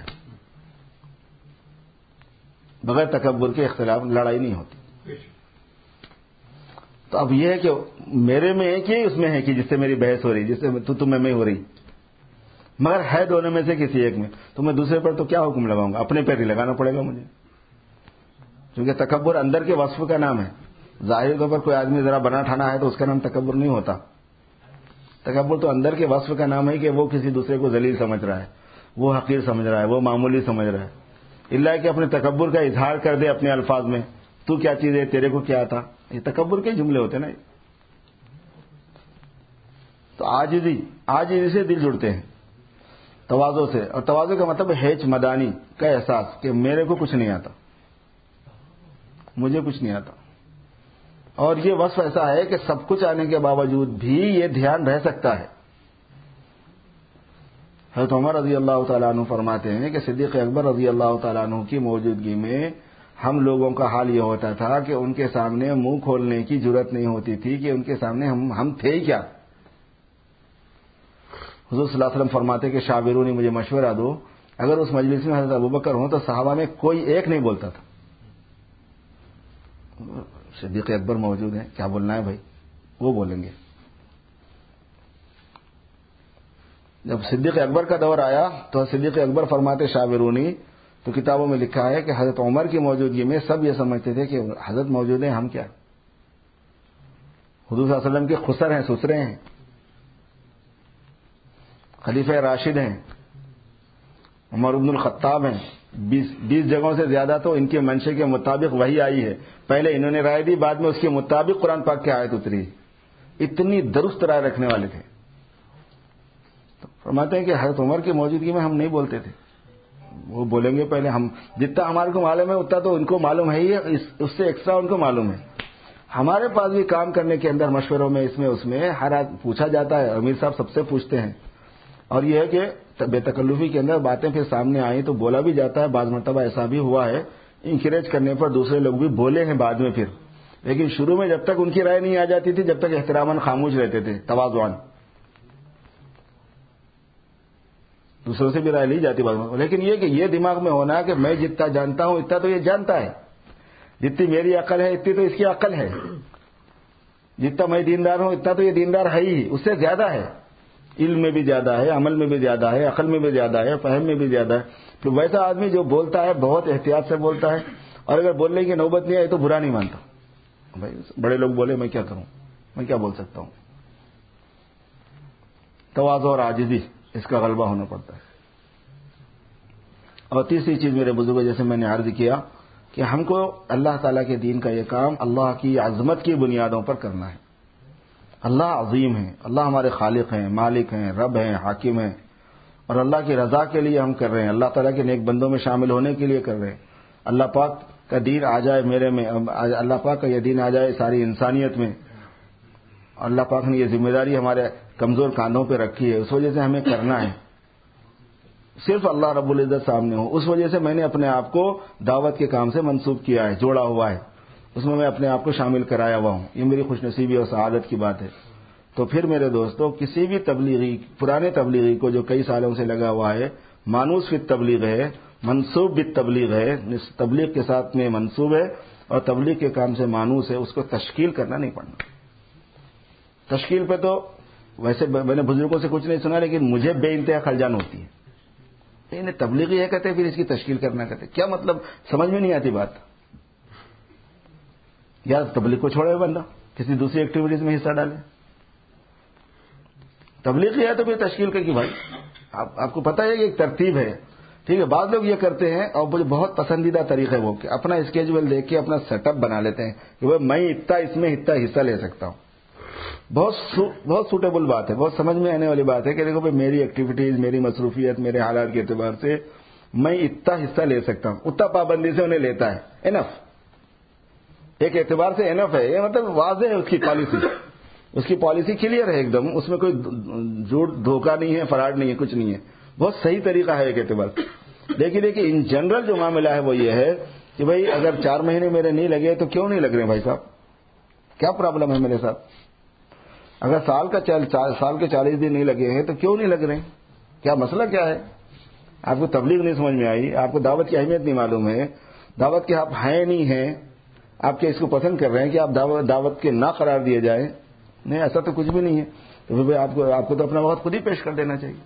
بغیر تکبر کے اختلاف لڑائی نہیں ہوتی. تو اب یہ ہے کہ میرے میں ایک ہی اس میں ہے کہ جس سے میری بحث ہو رہی، جس سے تو تمہیں میں ہو رہی، مگر ہے دونوں میں سے کسی ایک میں، تو میں دوسرے پر تو کیا حکم لگاؤں گا؟ اپنے پیر ہی لگانا پڑے گا مجھے، کیونکہ تکبر اندر کے وصف کا نام ہے. ظاہر طور پر کوئی آدمی ذرا بنا ٹھانا ہے تو اس کا نام تکبر نہیں ہوتا. تکبر تو اندر کے وصف کا نام ہے کہ وہ کسی دوسرے کو ذلیل سمجھ رہا ہے، وہ حقیر سمجھ رہا ہے، وہ معمولی سمجھ رہا ہے. اللہ کہ اپنے تکبر کا اظہار کر دے اپنے الفاظ میں، تو کیا چیز ہے، تیرے کو کیا آتا. یہ تکبر کے جملے ہوتے ہیں نا. تو عاجزی عاجزی سے دل جڑتے ہیں، تواضع سے. اور تواضع کا مطلب ہیچ مدانی کا احساس کہ میرے کو کچھ نہیں آتا، مجھے کچھ نہیں آتا. اور یہ وصف ایسا ہے کہ سب کچھ آنے کے باوجود بھی یہ دھیان رہ سکتا ہے. حضرت عمر رضی اللہ تعالیٰ عنہ فرماتے ہیں کہ صدیق اکبر رضی اللہ تعالیٰ عنہ کی موجودگی میں ہم لوگوں کا حال یہ ہوتا تھا کہ ان کے سامنے منہ کھولنے کی جرات نہیں ہوتی تھی کہ ان کے سامنے ہم ہم تھے ہی کیا. حضور صلی اللہ علیہ وسلم فرماتے کہ شاورونی، مجھے مشورہ دو. اگر اس مجلس میں حضرت ابوبکر ہوں تو صحابہ میں کوئی ایک نہیں بولتا تھا. صدیق اکبر موجود ہیں، کیا بولنا ہے بھائی، وہ بولیں گے. جب صدیق اکبر کا دور آیا تو صدیق اکبر فرماتے شاورونی، تو کتابوں میں لکھا ہے کہ حضرت عمر کی موجودگی میں سب یہ سمجھتے تھے کہ حضرت موجود ہیں، ہم کیا، حضور صلی اللہ علیہ وسلم کے خسر ہیں، سسرے ہیں، خلیفہ راشد ہیں، عمر بن الخطاب ہیں. بیس بیس جگہوں سے زیادہ تو ان کے منشے کے مطابق وہی آئی ہے. پہلے انہوں نے رائے دی، بعد میں اس کے مطابق قرآن پاک کی آیت اتری. اتنی درست رائے رکھنے والے تھے. تو فرماتے ہیں کہ حضرت عمر کی موجودگی میں ہم نہیں بولتے تھے، وہ بولیں گے پہلے. ہم جتنا ہمارے کو معلوم ہے اتنا تو ان کو معلوم ہے ہی، اس سے ایکسٹرا ان کو معلوم ہے. ہمارے پاس بھی کام کرنے کے اندر مشوروں میں اس میں اس میں ہر آدمی پوچھا جاتا ہے. امیر صاحب سب سے پوچھتے ہیں. اور یہ ہے کہ بے تکلفی کے اندر باتیں پھر سامنے آئیں تو بولا بھی جاتا ہے. بعض مرتبہ ایسا بھی ہوا ہے، انکریج کرنے پر دوسرے لوگ بھی بولے ہیں بعد میں پھر. لیکن شروع میں جب تک ان کی رائے نہیں آ جاتی تھی، جب تک احتراماً خاموش رہتے تھے، تواضعاً دوسروں سے بھی رائے لی جاتی بعض میں. لیکن یہ کہ یہ دماغ میں ہونا کہ میں جتنا جانتا ہوں اتنا تو یہ جانتا ہے، جتنی میری عقل ہے اتنی تو اس کی عقل ہے، جتنا میں دیندار ہوں اتنا تو یہ دیندار ہے ہی، اس سے زیادہ ہے. علم میں بھی زیادہ ہے، عمل میں بھی زیادہ ہے، عقل میں بھی زیادہ ہے، فہم میں بھی زیادہ ہے. تو ویسا آدمی جو بولتا ہے بہت احتیاط سے بولتا ہے، اور اگر بولنے کی نوبت نہیں آئی تو برا نہیں مانتا. بھائی بڑے لوگ بولے میں کیا کروں، میں کیا بول سکتا ہوں. تواضع اور عاجزی اس کا غلبہ ہونا پڑتا ہے. اور تیسری چیز میرے بزرگوں جیسے میں نے عرض کیا کہ ہم کو اللہ تعالیٰ کے دین کا یہ کام اللہ کی عظمت کی بنیادوں پر کرنا ہے. اللہ عظیم ہے, اللہ ہمارے خالق ہیں, مالک ہیں, رب ہیں, حاکم ہیں, اور اللہ کی رضا کے لیے ہم کر رہے ہیں, اللہ تعالیٰ کے نیک بندوں میں شامل ہونے کے لیے کر رہے ہیں. اللہ پاک کا دین آ جائے میرے میں, اللہ پاک کا یہ دین آ جائے ساری انسانیت میں. اللہ پاک نے یہ ذمہ داری ہمارے کمزور کاندھوں پہ رکھی ہے, اس وجہ سے ہمیں کرنا ہے. صرف اللہ رب العزت سامنے ہو, اس وجہ سے میں نے اپنے آپ کو دعوت کے کام سے منسوب کیا ہے, جوڑا ہوا ہے, اس میں میں اپنے آپ کو شامل کرایا ہوا ہوں. یہ میری خوش نصیبی اور سعادت کی بات ہے. تو پھر میرے دوستو, کسی بھی تبلیغی, پرانے تبلیغی کو جو کئی سالوں سے لگا ہوا ہے, مانوس فی تبلیغ ہے, منصوب بھی تبلیغ ہے, تبلیغ کے ساتھ میں منصوب ہے اور تبلیغ کے کام سے مانوس ہے, اس کو تشکیل کرنا نہیں پڑنا. تشکیل پہ تو ویسے میں نے بزرگوں سے کچھ نہیں سنا, لیکن مجھے بے انتہا خلجان ہوتی ہے. انہیں تبلیغی ہے کہتے ہیں, پھر اس کی تشکیل کرنا کہتے ہیں, کیا مطلب سمجھ میں نہیں آتی بات. یا تبلیغ کو چھوڑے بندہ کسی دوسری ایکٹیویٹیز میں حصہ ڈالے. تبلیغی ہے تو پھر تشکیل کر کی بھائی, آپ آپ کو پتہ ہے کہ ایک ترتیب ہے, ٹھیک ہے. بعض لوگ یہ کرتے ہیں اور مجھے بہت پسندیدہ طریقہ ہے وہ کہ اپنا اسکیجول دیکھ کے اپنا سیٹ اپ بنا لیتے ہیں کہ وہ میں اتنا اس میں اتنا حصہ لے سکتا ہوں. بہت سو, بہت سوٹیبل بات ہے, بہت سمجھ میں آنے والی بات ہے کہ دیکھو بھائی میری ایکٹیویٹیز, میری مصروفیت, میرے حالات کے اعتبار سے میں اتنا حصہ لے سکتا ہوں. اتنا پابندی سے انہیں لیتا ہے, انف, ایک اعتبار سے انف ہے. یہ مطلب واضح ہے اس کی پالیسی, اس کی پالیسی کلیئر ہے ایک دم, اس میں کوئی جھوٹ دھوکہ نہیں ہے, فراڈ نہیں ہے, کچھ نہیں ہے, بہت صحیح طریقہ ہے ایک اعتبار سے. لیکن لیکن ان جنرل جو معاملہ ہے وہ یہ ہے کہ بھائی اگر چار مہینے میرے نہیں لگے تو کیوں نہیں لگ رہے بھائی صاحب, کیا پرابلم ہے میرے ساتھ. اگر سال کا سال کے چالیس دن نہیں لگے ہیں تو کیوں نہیں لگ رہے ہیں, کیا مسئلہ کیا ہے. آپ کو تبلیغ نہیں سمجھ میں آئی, آپ کو دعوت کی اہمیت نہیں معلوم ہے, دعوت کے آپ ہیں نہیں ہیں, آپ کیا اس کو پسند کر رہے ہیں کہ آپ دعوت دعوت کے نہ قرار دیے جائیں. نہیں, ایسا تو کچھ بھی نہیں ہے. تو پھر آپ کو آپ کو تو اپنا وقت خود ہی پیش کر دینا چاہیے.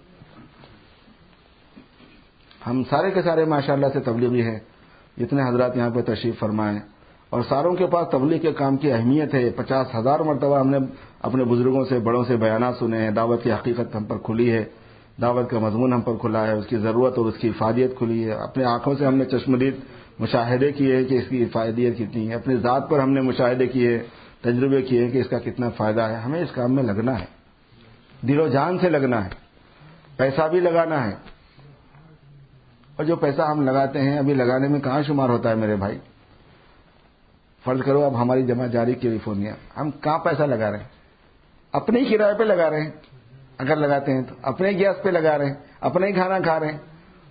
ہم سارے کے سارے ماشاءاللہ سے تبلیغی ہیں, جتنے حضرات یہاں پہ تشریف فرمائیں, اور ساروں کے پاس تبلیغ کے کام کی اہمیت ہے. پچاس ہزار مرتبہ ہم نے اپنے بزرگوں سے, بڑوں سے بیانات سنے ہیں. دعوت کی حقیقت ہم پر کھلی ہے, دعوت کا مضمون ہم پر کھلا ہے, اس کی ضرورت اور اس کی افادیت کھلی ہے. اپنے آنکھوں سے ہم نے چشمدید مشاہدے کیے کہ اس کی افادیت کتنی ہے. اپنی ذات پر ہم نے مشاہدے کیے, تجربے کیے کہ اس کا کتنا فائدہ ہے. ہمیں اس کام میں لگنا ہے, دل و جان سے لگنا ہے, پیسہ بھی لگانا ہے. اور جو پیسہ ہم لگاتے ہیں ابھی لگانے میں کہاں شمار ہوتا ہے میرے بھائی. فرض کرو اب ہماری جمع جاری کیلیفورنیا, ہم کہاں پیسہ لگا رہے ہیں, اپنے ہی کرائے پہ لگا رہے ہیں. اگر لگاتے ہیں تو اپنے گیس پہ لگا رہے ہیں, اپنے ہی کھانا کھا رہے ہیں.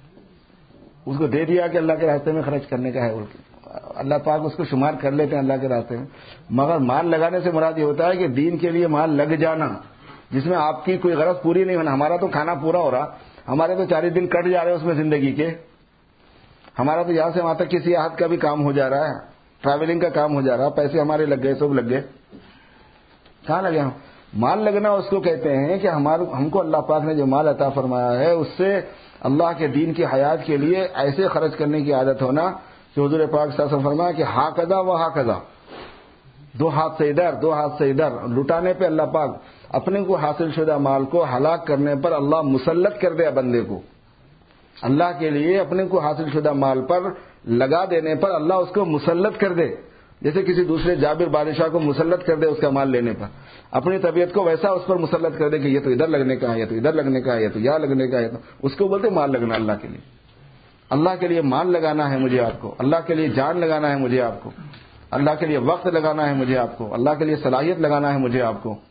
اس کو دے دیا کہ اللہ کے راستے میں خرچ کرنے کا ہے, اللہ پاک اس کو شمار کر لیتے ہیں اللہ کے راستے میں. مگر مال لگانے سے مراد یہ ہوتا ہے کہ دین کے لیے مال لگ جانا, جس میں آپ کی کوئی غرض پوری نہیں ہونا. ہمارا تو کھانا پورا ہو رہا, ہمارے تو چالیس دن کٹ جا رہے ہیں اس میں زندگی کے. ہمارا تو یہاں سے وہاں تک کسی آہت کا بھی کام ہو جا رہا ہے, ٹریولنگ کا کام ہو جا رہا, پیسے ہمارے لگ گئے, سب لگ گئے. کہاں لگے ہم؟ مال لگنا اس کو کہتے ہیں کہ ہمارے ہم کو اللہ پاک نے جو مال عطا فرمایا ہے اس سے اللہ کے دین کی حیات کے لیے ایسے خرچ کرنے کی عادت ہونا کہ حضور پاک صلی اللہ علیہ وسلم فرمایا کہ ہا قضا و ہا قضا, دو ہاتھ سے ادھر دو ہاتھ سے ادھر. لٹانے پہ اللہ پاک اپنے کو حاصل شدہ مال کو ہلاک کرنے پر اللہ مسلط کر دے بندے کو. اللہ کے لیے اپنے کو حاصل شدہ مال پر لگا دینے پر اللہ اس کو مسلط کر دے, جیسے کسی دوسرے جابر بادشاہ کو مسلط کر دے اس کا مال لینے پر. اپنی طبیعت کو ویسا اس پر مسلط کر دے کہ یہ تو ادھر لگنے کا ہے, یہ تو ادھر لگنے کا ہے, یہ تو یہاں لگنے کا ہے. اس کو بولتے مال لگنا. اللہ کے لیے اللہ کے لیے مال لگانا ہے مجھے آپ کو, اللہ کے لیے جان لگانا ہے مجھے آپ کو, اللہ کے لیے وقت لگانا ہے مجھے آپ کو, اللہ کے لیے صلاحیت لگانا ہے مجھے آپ کو.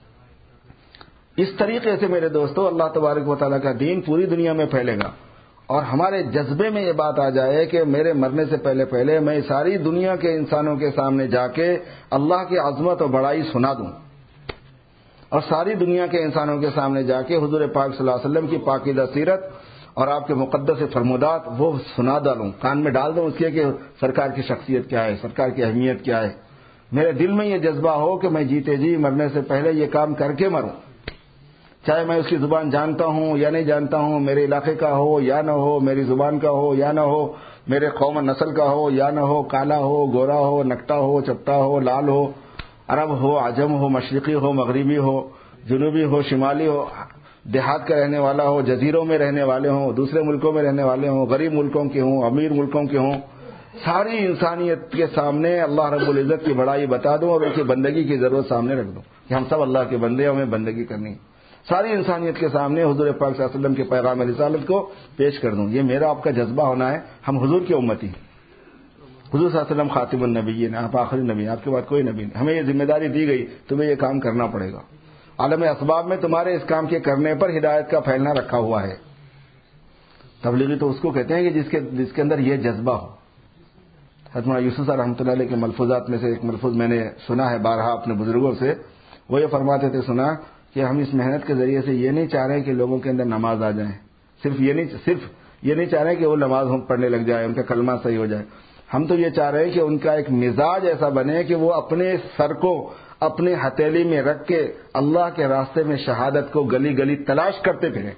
اس طریقے سے میرے دوستو اللہ تبارک و تعالیٰ کا دین پوری دنیا میں پھیلے گا. اور ہمارے جذبے میں یہ بات آ جائے کہ میرے مرنے سے پہلے پہلے میں ساری دنیا کے انسانوں کے سامنے جا کے اللہ کی عظمت اور بڑائی سنا دوں, اور ساری دنیا کے انسانوں کے سامنے جا کے حضور پاک صلی اللہ علیہ وسلم کی پاکیزہ سیرت اور آپ کے مقدس فرمودات وہ سنا ڈالوں, کان میں ڈال دوں اس کے کہ سرکار کی شخصیت کیا ہے, سرکار کی اہمیت کیا ہے. میرے دل میں یہ جذبہ ہو کہ میں جیتے جی مرنے سے پہلے یہ کام کر کے مروں, چاہے میں اس کی زبان جانتا ہوں یا نہیں جانتا ہوں, میرے علاقے کا ہو یا نہ ہو, میری زبان کا ہو یا نہ ہو, میرے قوم نسل کا ہو یا نہ ہو, کالا ہو, گورا ہو, نکٹا ہو, چپٹا ہو, لال ہو, عرب ہو، عجم ہو، مشرقی ہو، مغربی ہو، جنوبی ہو، شمالی ہو، دیہات کا رہنے والا ہو، جزیروں میں رہنے والے ہوں، دوسرے ملکوں میں رہنے والے ہوں، غریب ملکوں کے ہوں، امیر ملکوں کے ہوں، ساری انسانیت کے سامنے اللہ رب العزت کی بڑائی بتا دوں اور ان کی بندگی کی ضرورت سامنے رکھ دوں کہ ہم سب اللہ کے بندے ہیں، ہمیں بندگی کرنی ہے۔ ساری انسانیت کے سامنے حضور پاک صلی اللہ علیہ وسلم کے پیغام رسالت کو پیش کر دوں۔ یہ میرا آپ کا جذبہ ہونا ہے، ہم حضور کی امتی ہیں۔ حضور صلی اللہ علیہ وسلم خاتم النبیین، آپ آخری نبی ہیں، آپ کے بعد کوئی نبی نہیں۔ ہمیں یہ ذمہ داری دی گئی، تمہیں یہ کام کرنا پڑے گا۔ عالم اسباب میں تمہارے اس کام کے کرنے پر ہدایت کا پھیلنا رکھا ہوا ہے۔ تبلیغی تو اس کو کہتے ہیں کہ جس کے جس کے اندر یہ جذبہ ہو۔ حضرت مولانا یوسف صاحب رحمۃ اللہ علیہ کے ملفوظات میں سے ایک ملفوظ میں نے سنا ہے بارہا اپنے بزرگوں سے، وہ یہ فرماتے تھے، سنا کہ ہم اس محنت کے ذریعے سے یہ نہیں چاہ رہے کہ لوگوں کے اندر نماز آ جائیں، صرف یہ نہیں صرف یہ نہیں چاہ رہے کہ وہ نماز پڑھنے لگ جائے، ان کا کلمہ صحیح ہو جائے، ہم تو یہ چاہ رہے ہیں کہ ان کا ایک مزاج ایسا بنے کہ وہ اپنے سر کو اپنے ہتھیلی میں رکھ کے اللہ کے راستے میں شہادت کو گلی گلی تلاش کرتے پھریں۔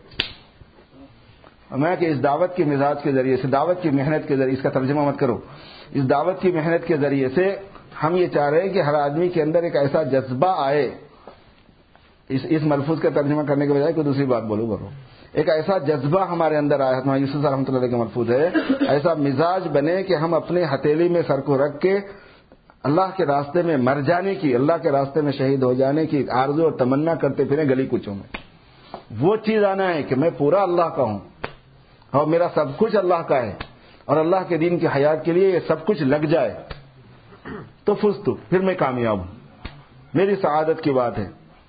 میں کہ اس دعوت کی مزاج کے ذریعے سے، دعوت کی محنت کے ذریعے، اس کا ترجمہ مت کرو، اس دعوت کی محنت کے ذریعے سے ہم یہ چاہ رہے ہیں کہ ہر آدمی کے اندر ایک ایسا جذبہ آئے، اس اس ملفوظ کا ترجمہ کرنے کے بجائے کوئی دوسری بات بولو کرو، ایک ایسا جذبہ ہمارے اندر آیا، ہمارا یوسف رحمۃ اللہ علیہ کا ملفوظ ہے، ایسا مزاج بنے کہ ہم اپنے ہتھیلی میں سر کو رکھ کے اللہ کے راستے میں مر جانے کی، اللہ کے راستے میں شہید ہو جانے کی آرزو اور تمنا کرتے پھریں گلی کوچوں میں۔ وہ چیز آنا ہے کہ میں پورا اللہ کا ہوں اور میرا سب کچھ اللہ کا ہے اور اللہ کے دین کی حیات کے لیے یہ سب کچھ لگ جائے تو فزت، پھر میں کامیاب ہوں، میری سعادت کی بات ہے۔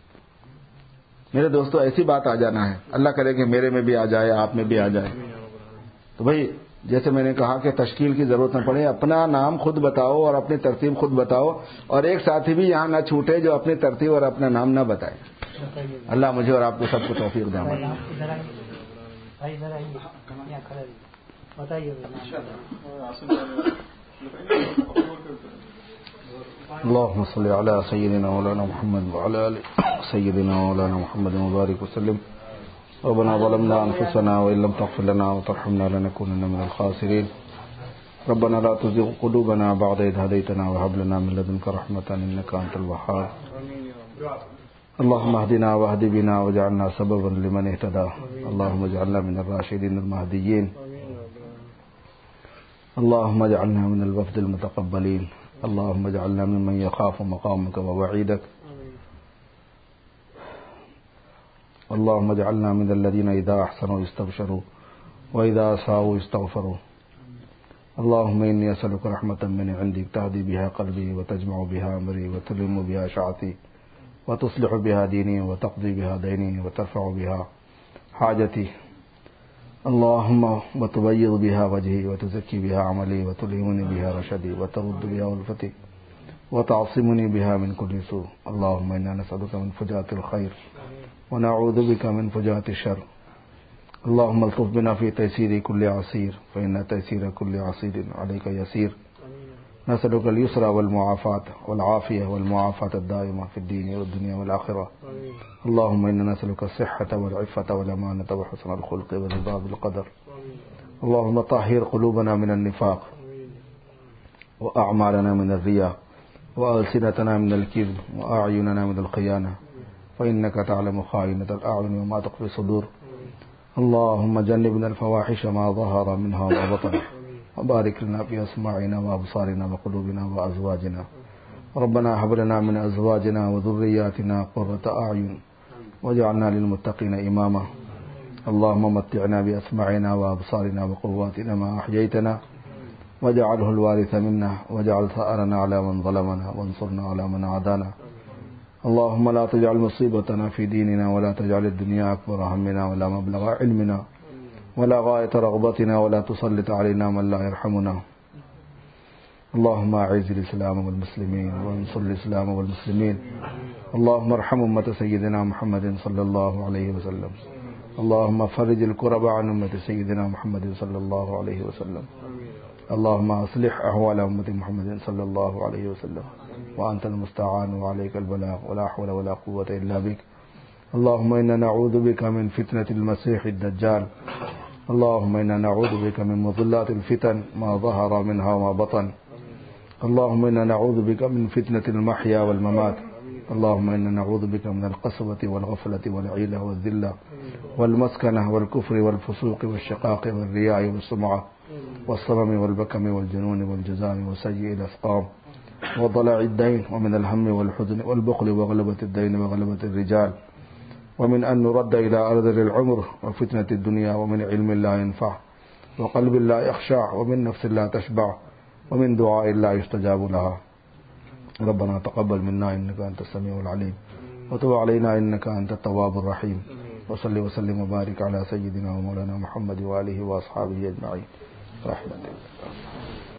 میرے دوستو ایسی بات آ جانا ہے، اللہ کرے کہ میرے میں بھی آ جائے، آپ میں بھی آ جائے۔ تو بھائی جیسے میں نے کہا کہ تشکیل کی ضرورت نہ پڑے، اپنا نام خود بتاؤ اور اپنی ترتیب خود بتاؤ، اور ایک ساتھی بھی یہاں نہ چھوٹے جو اپنی ترتیب اور اپنا نام نہ بتائے۔ اللہ مجھے اور آپ کو سب کو توفیق دے۔ اللهم صل على سيدنا مولانا محمد وعلى آل سيدنا مولانا محمد وبارك وسلم۔ ربنا ظلمنا أنفسنا وإن لم تغفر لنا وترحمنا لنكونن من الخاسرين۔ ربنا لا تزغ قلوبنا بعد إذ هديتنا وهب لنا من لدنك رحمة إنك أنت الوهاب۔ اللهم اهدنا واهد بنا واجعلنا سببا لمن اهتدى، اللهم اجعلنا من الراشدين المهديين، اللهم اجعلنا من الوفد المتقبلين، اللهم اجعلنا ممن يخاف مقامك ووعيدك، اللهم اجعلنا من الذين إذا أحسنوا استبشروا وإذا أساءوا استغفروا، اللهم إني أسألك رحمة من عندك تهدي بها قلبي وتجمع بها أمري وتلم بها شعثي وتصلح بها ديني وتقضي بها ديني وترفع بها حاجتي، اللهم وتبيض بها وجهي وتزكي بها عملي وتلهمني بها رشدي وترد بها ألفتي وتعصمني بها من كل سوء، اللهم إنا نسألك من فجاءة الخير ونعوذ بك من فجاءة الشر، اللهم الطف بنا في تيسير كل عسير فإن تيسير كل عسير عليك يسير، نسألك اليسر والمعافاة والعافية والمعافاة الدائمة في الدين والدنيا والآخرة، اللهم إنا نسألك الصحة والعفة والأمانة وحسن الخلق والرضا بالقدر، اللهم طهر قلوبنا من النفاق وأعمالنا من الرياء وألسنتنا من الكذب وأعيننا من الخيانة، فإنك تعلم خائنة الأعين وما تخفي الصدور، اللهم جنبنا الفواحش ما ظهر منها وما بطن، وبارك لنا في أسماعنا وأبصارنا وقلوبنا وأزواجنا، ربنا هب لنا من أزواجنا وذرياتنا قرة أعين واجعلنا للمتقين إماما، اللهم متعنا بأسماعنا وأبصارنا وقواتنا ما أحييتنا واجعله الوارث منا واجعل ثأرنا على من ظلمنا وانصرنا على من عادانا، اللهم لا تجعل مصيبتنا في ديننا ولا تجعل الدنيا أكبر همنا ولا مبلغ علمنا ولا غاية رغبتنا ولا تسلط علينا من لا يرحمنا، اللهم أعز الإسلام والمسلمين وانصر الإسلام والمسلمين، اللهم ارحم أمة سيدنا محمد صلى الله عليه وسلم، اللهم فرج الكرب عن أمة سيدنا محمد صلى الله عليه وسلم، اللهم أصلح أحوال أمة محمد صلى الله عليه وسلم، وأنت المستعان وعليك البلاغ ولا حول ولا قوة إلا بك، اللهم إنا نعوذ بك من فتنة المسيح الدجال، اللهم إنا نعوذ بك من مضلات الفتن ما ظهر منها وما بطن، اللهم إنا نعوذ بك من فتنة المحيا والممات. اللهم إنا نعوذ بك من القسوة والغفلة والعيلة والذلة والمسكنة والكفر والفسوق والشقاق والرياء والسمعة والصمم والبكم والجنون والجزام وسيء الأسقام وضلع الدين ومن الهم والحزن والبخل وغلبة الدين وغلبة الرجال ومن أن نرد إلى أرذل العمر وفتنة الدنيا ومن علم لا ينفع وقلب لا يخشع ومن نفس لا تشبع ومن دعاء لا يستجاب لها. ربنا تقبل منا إنك أنت السميع العليم وتب علينا إنك أنت التواب الرحيم. وصلي وسلم وبارك على سيدنا ومولانا محمد وآله وأصحابه أجمعين. رحمة الله.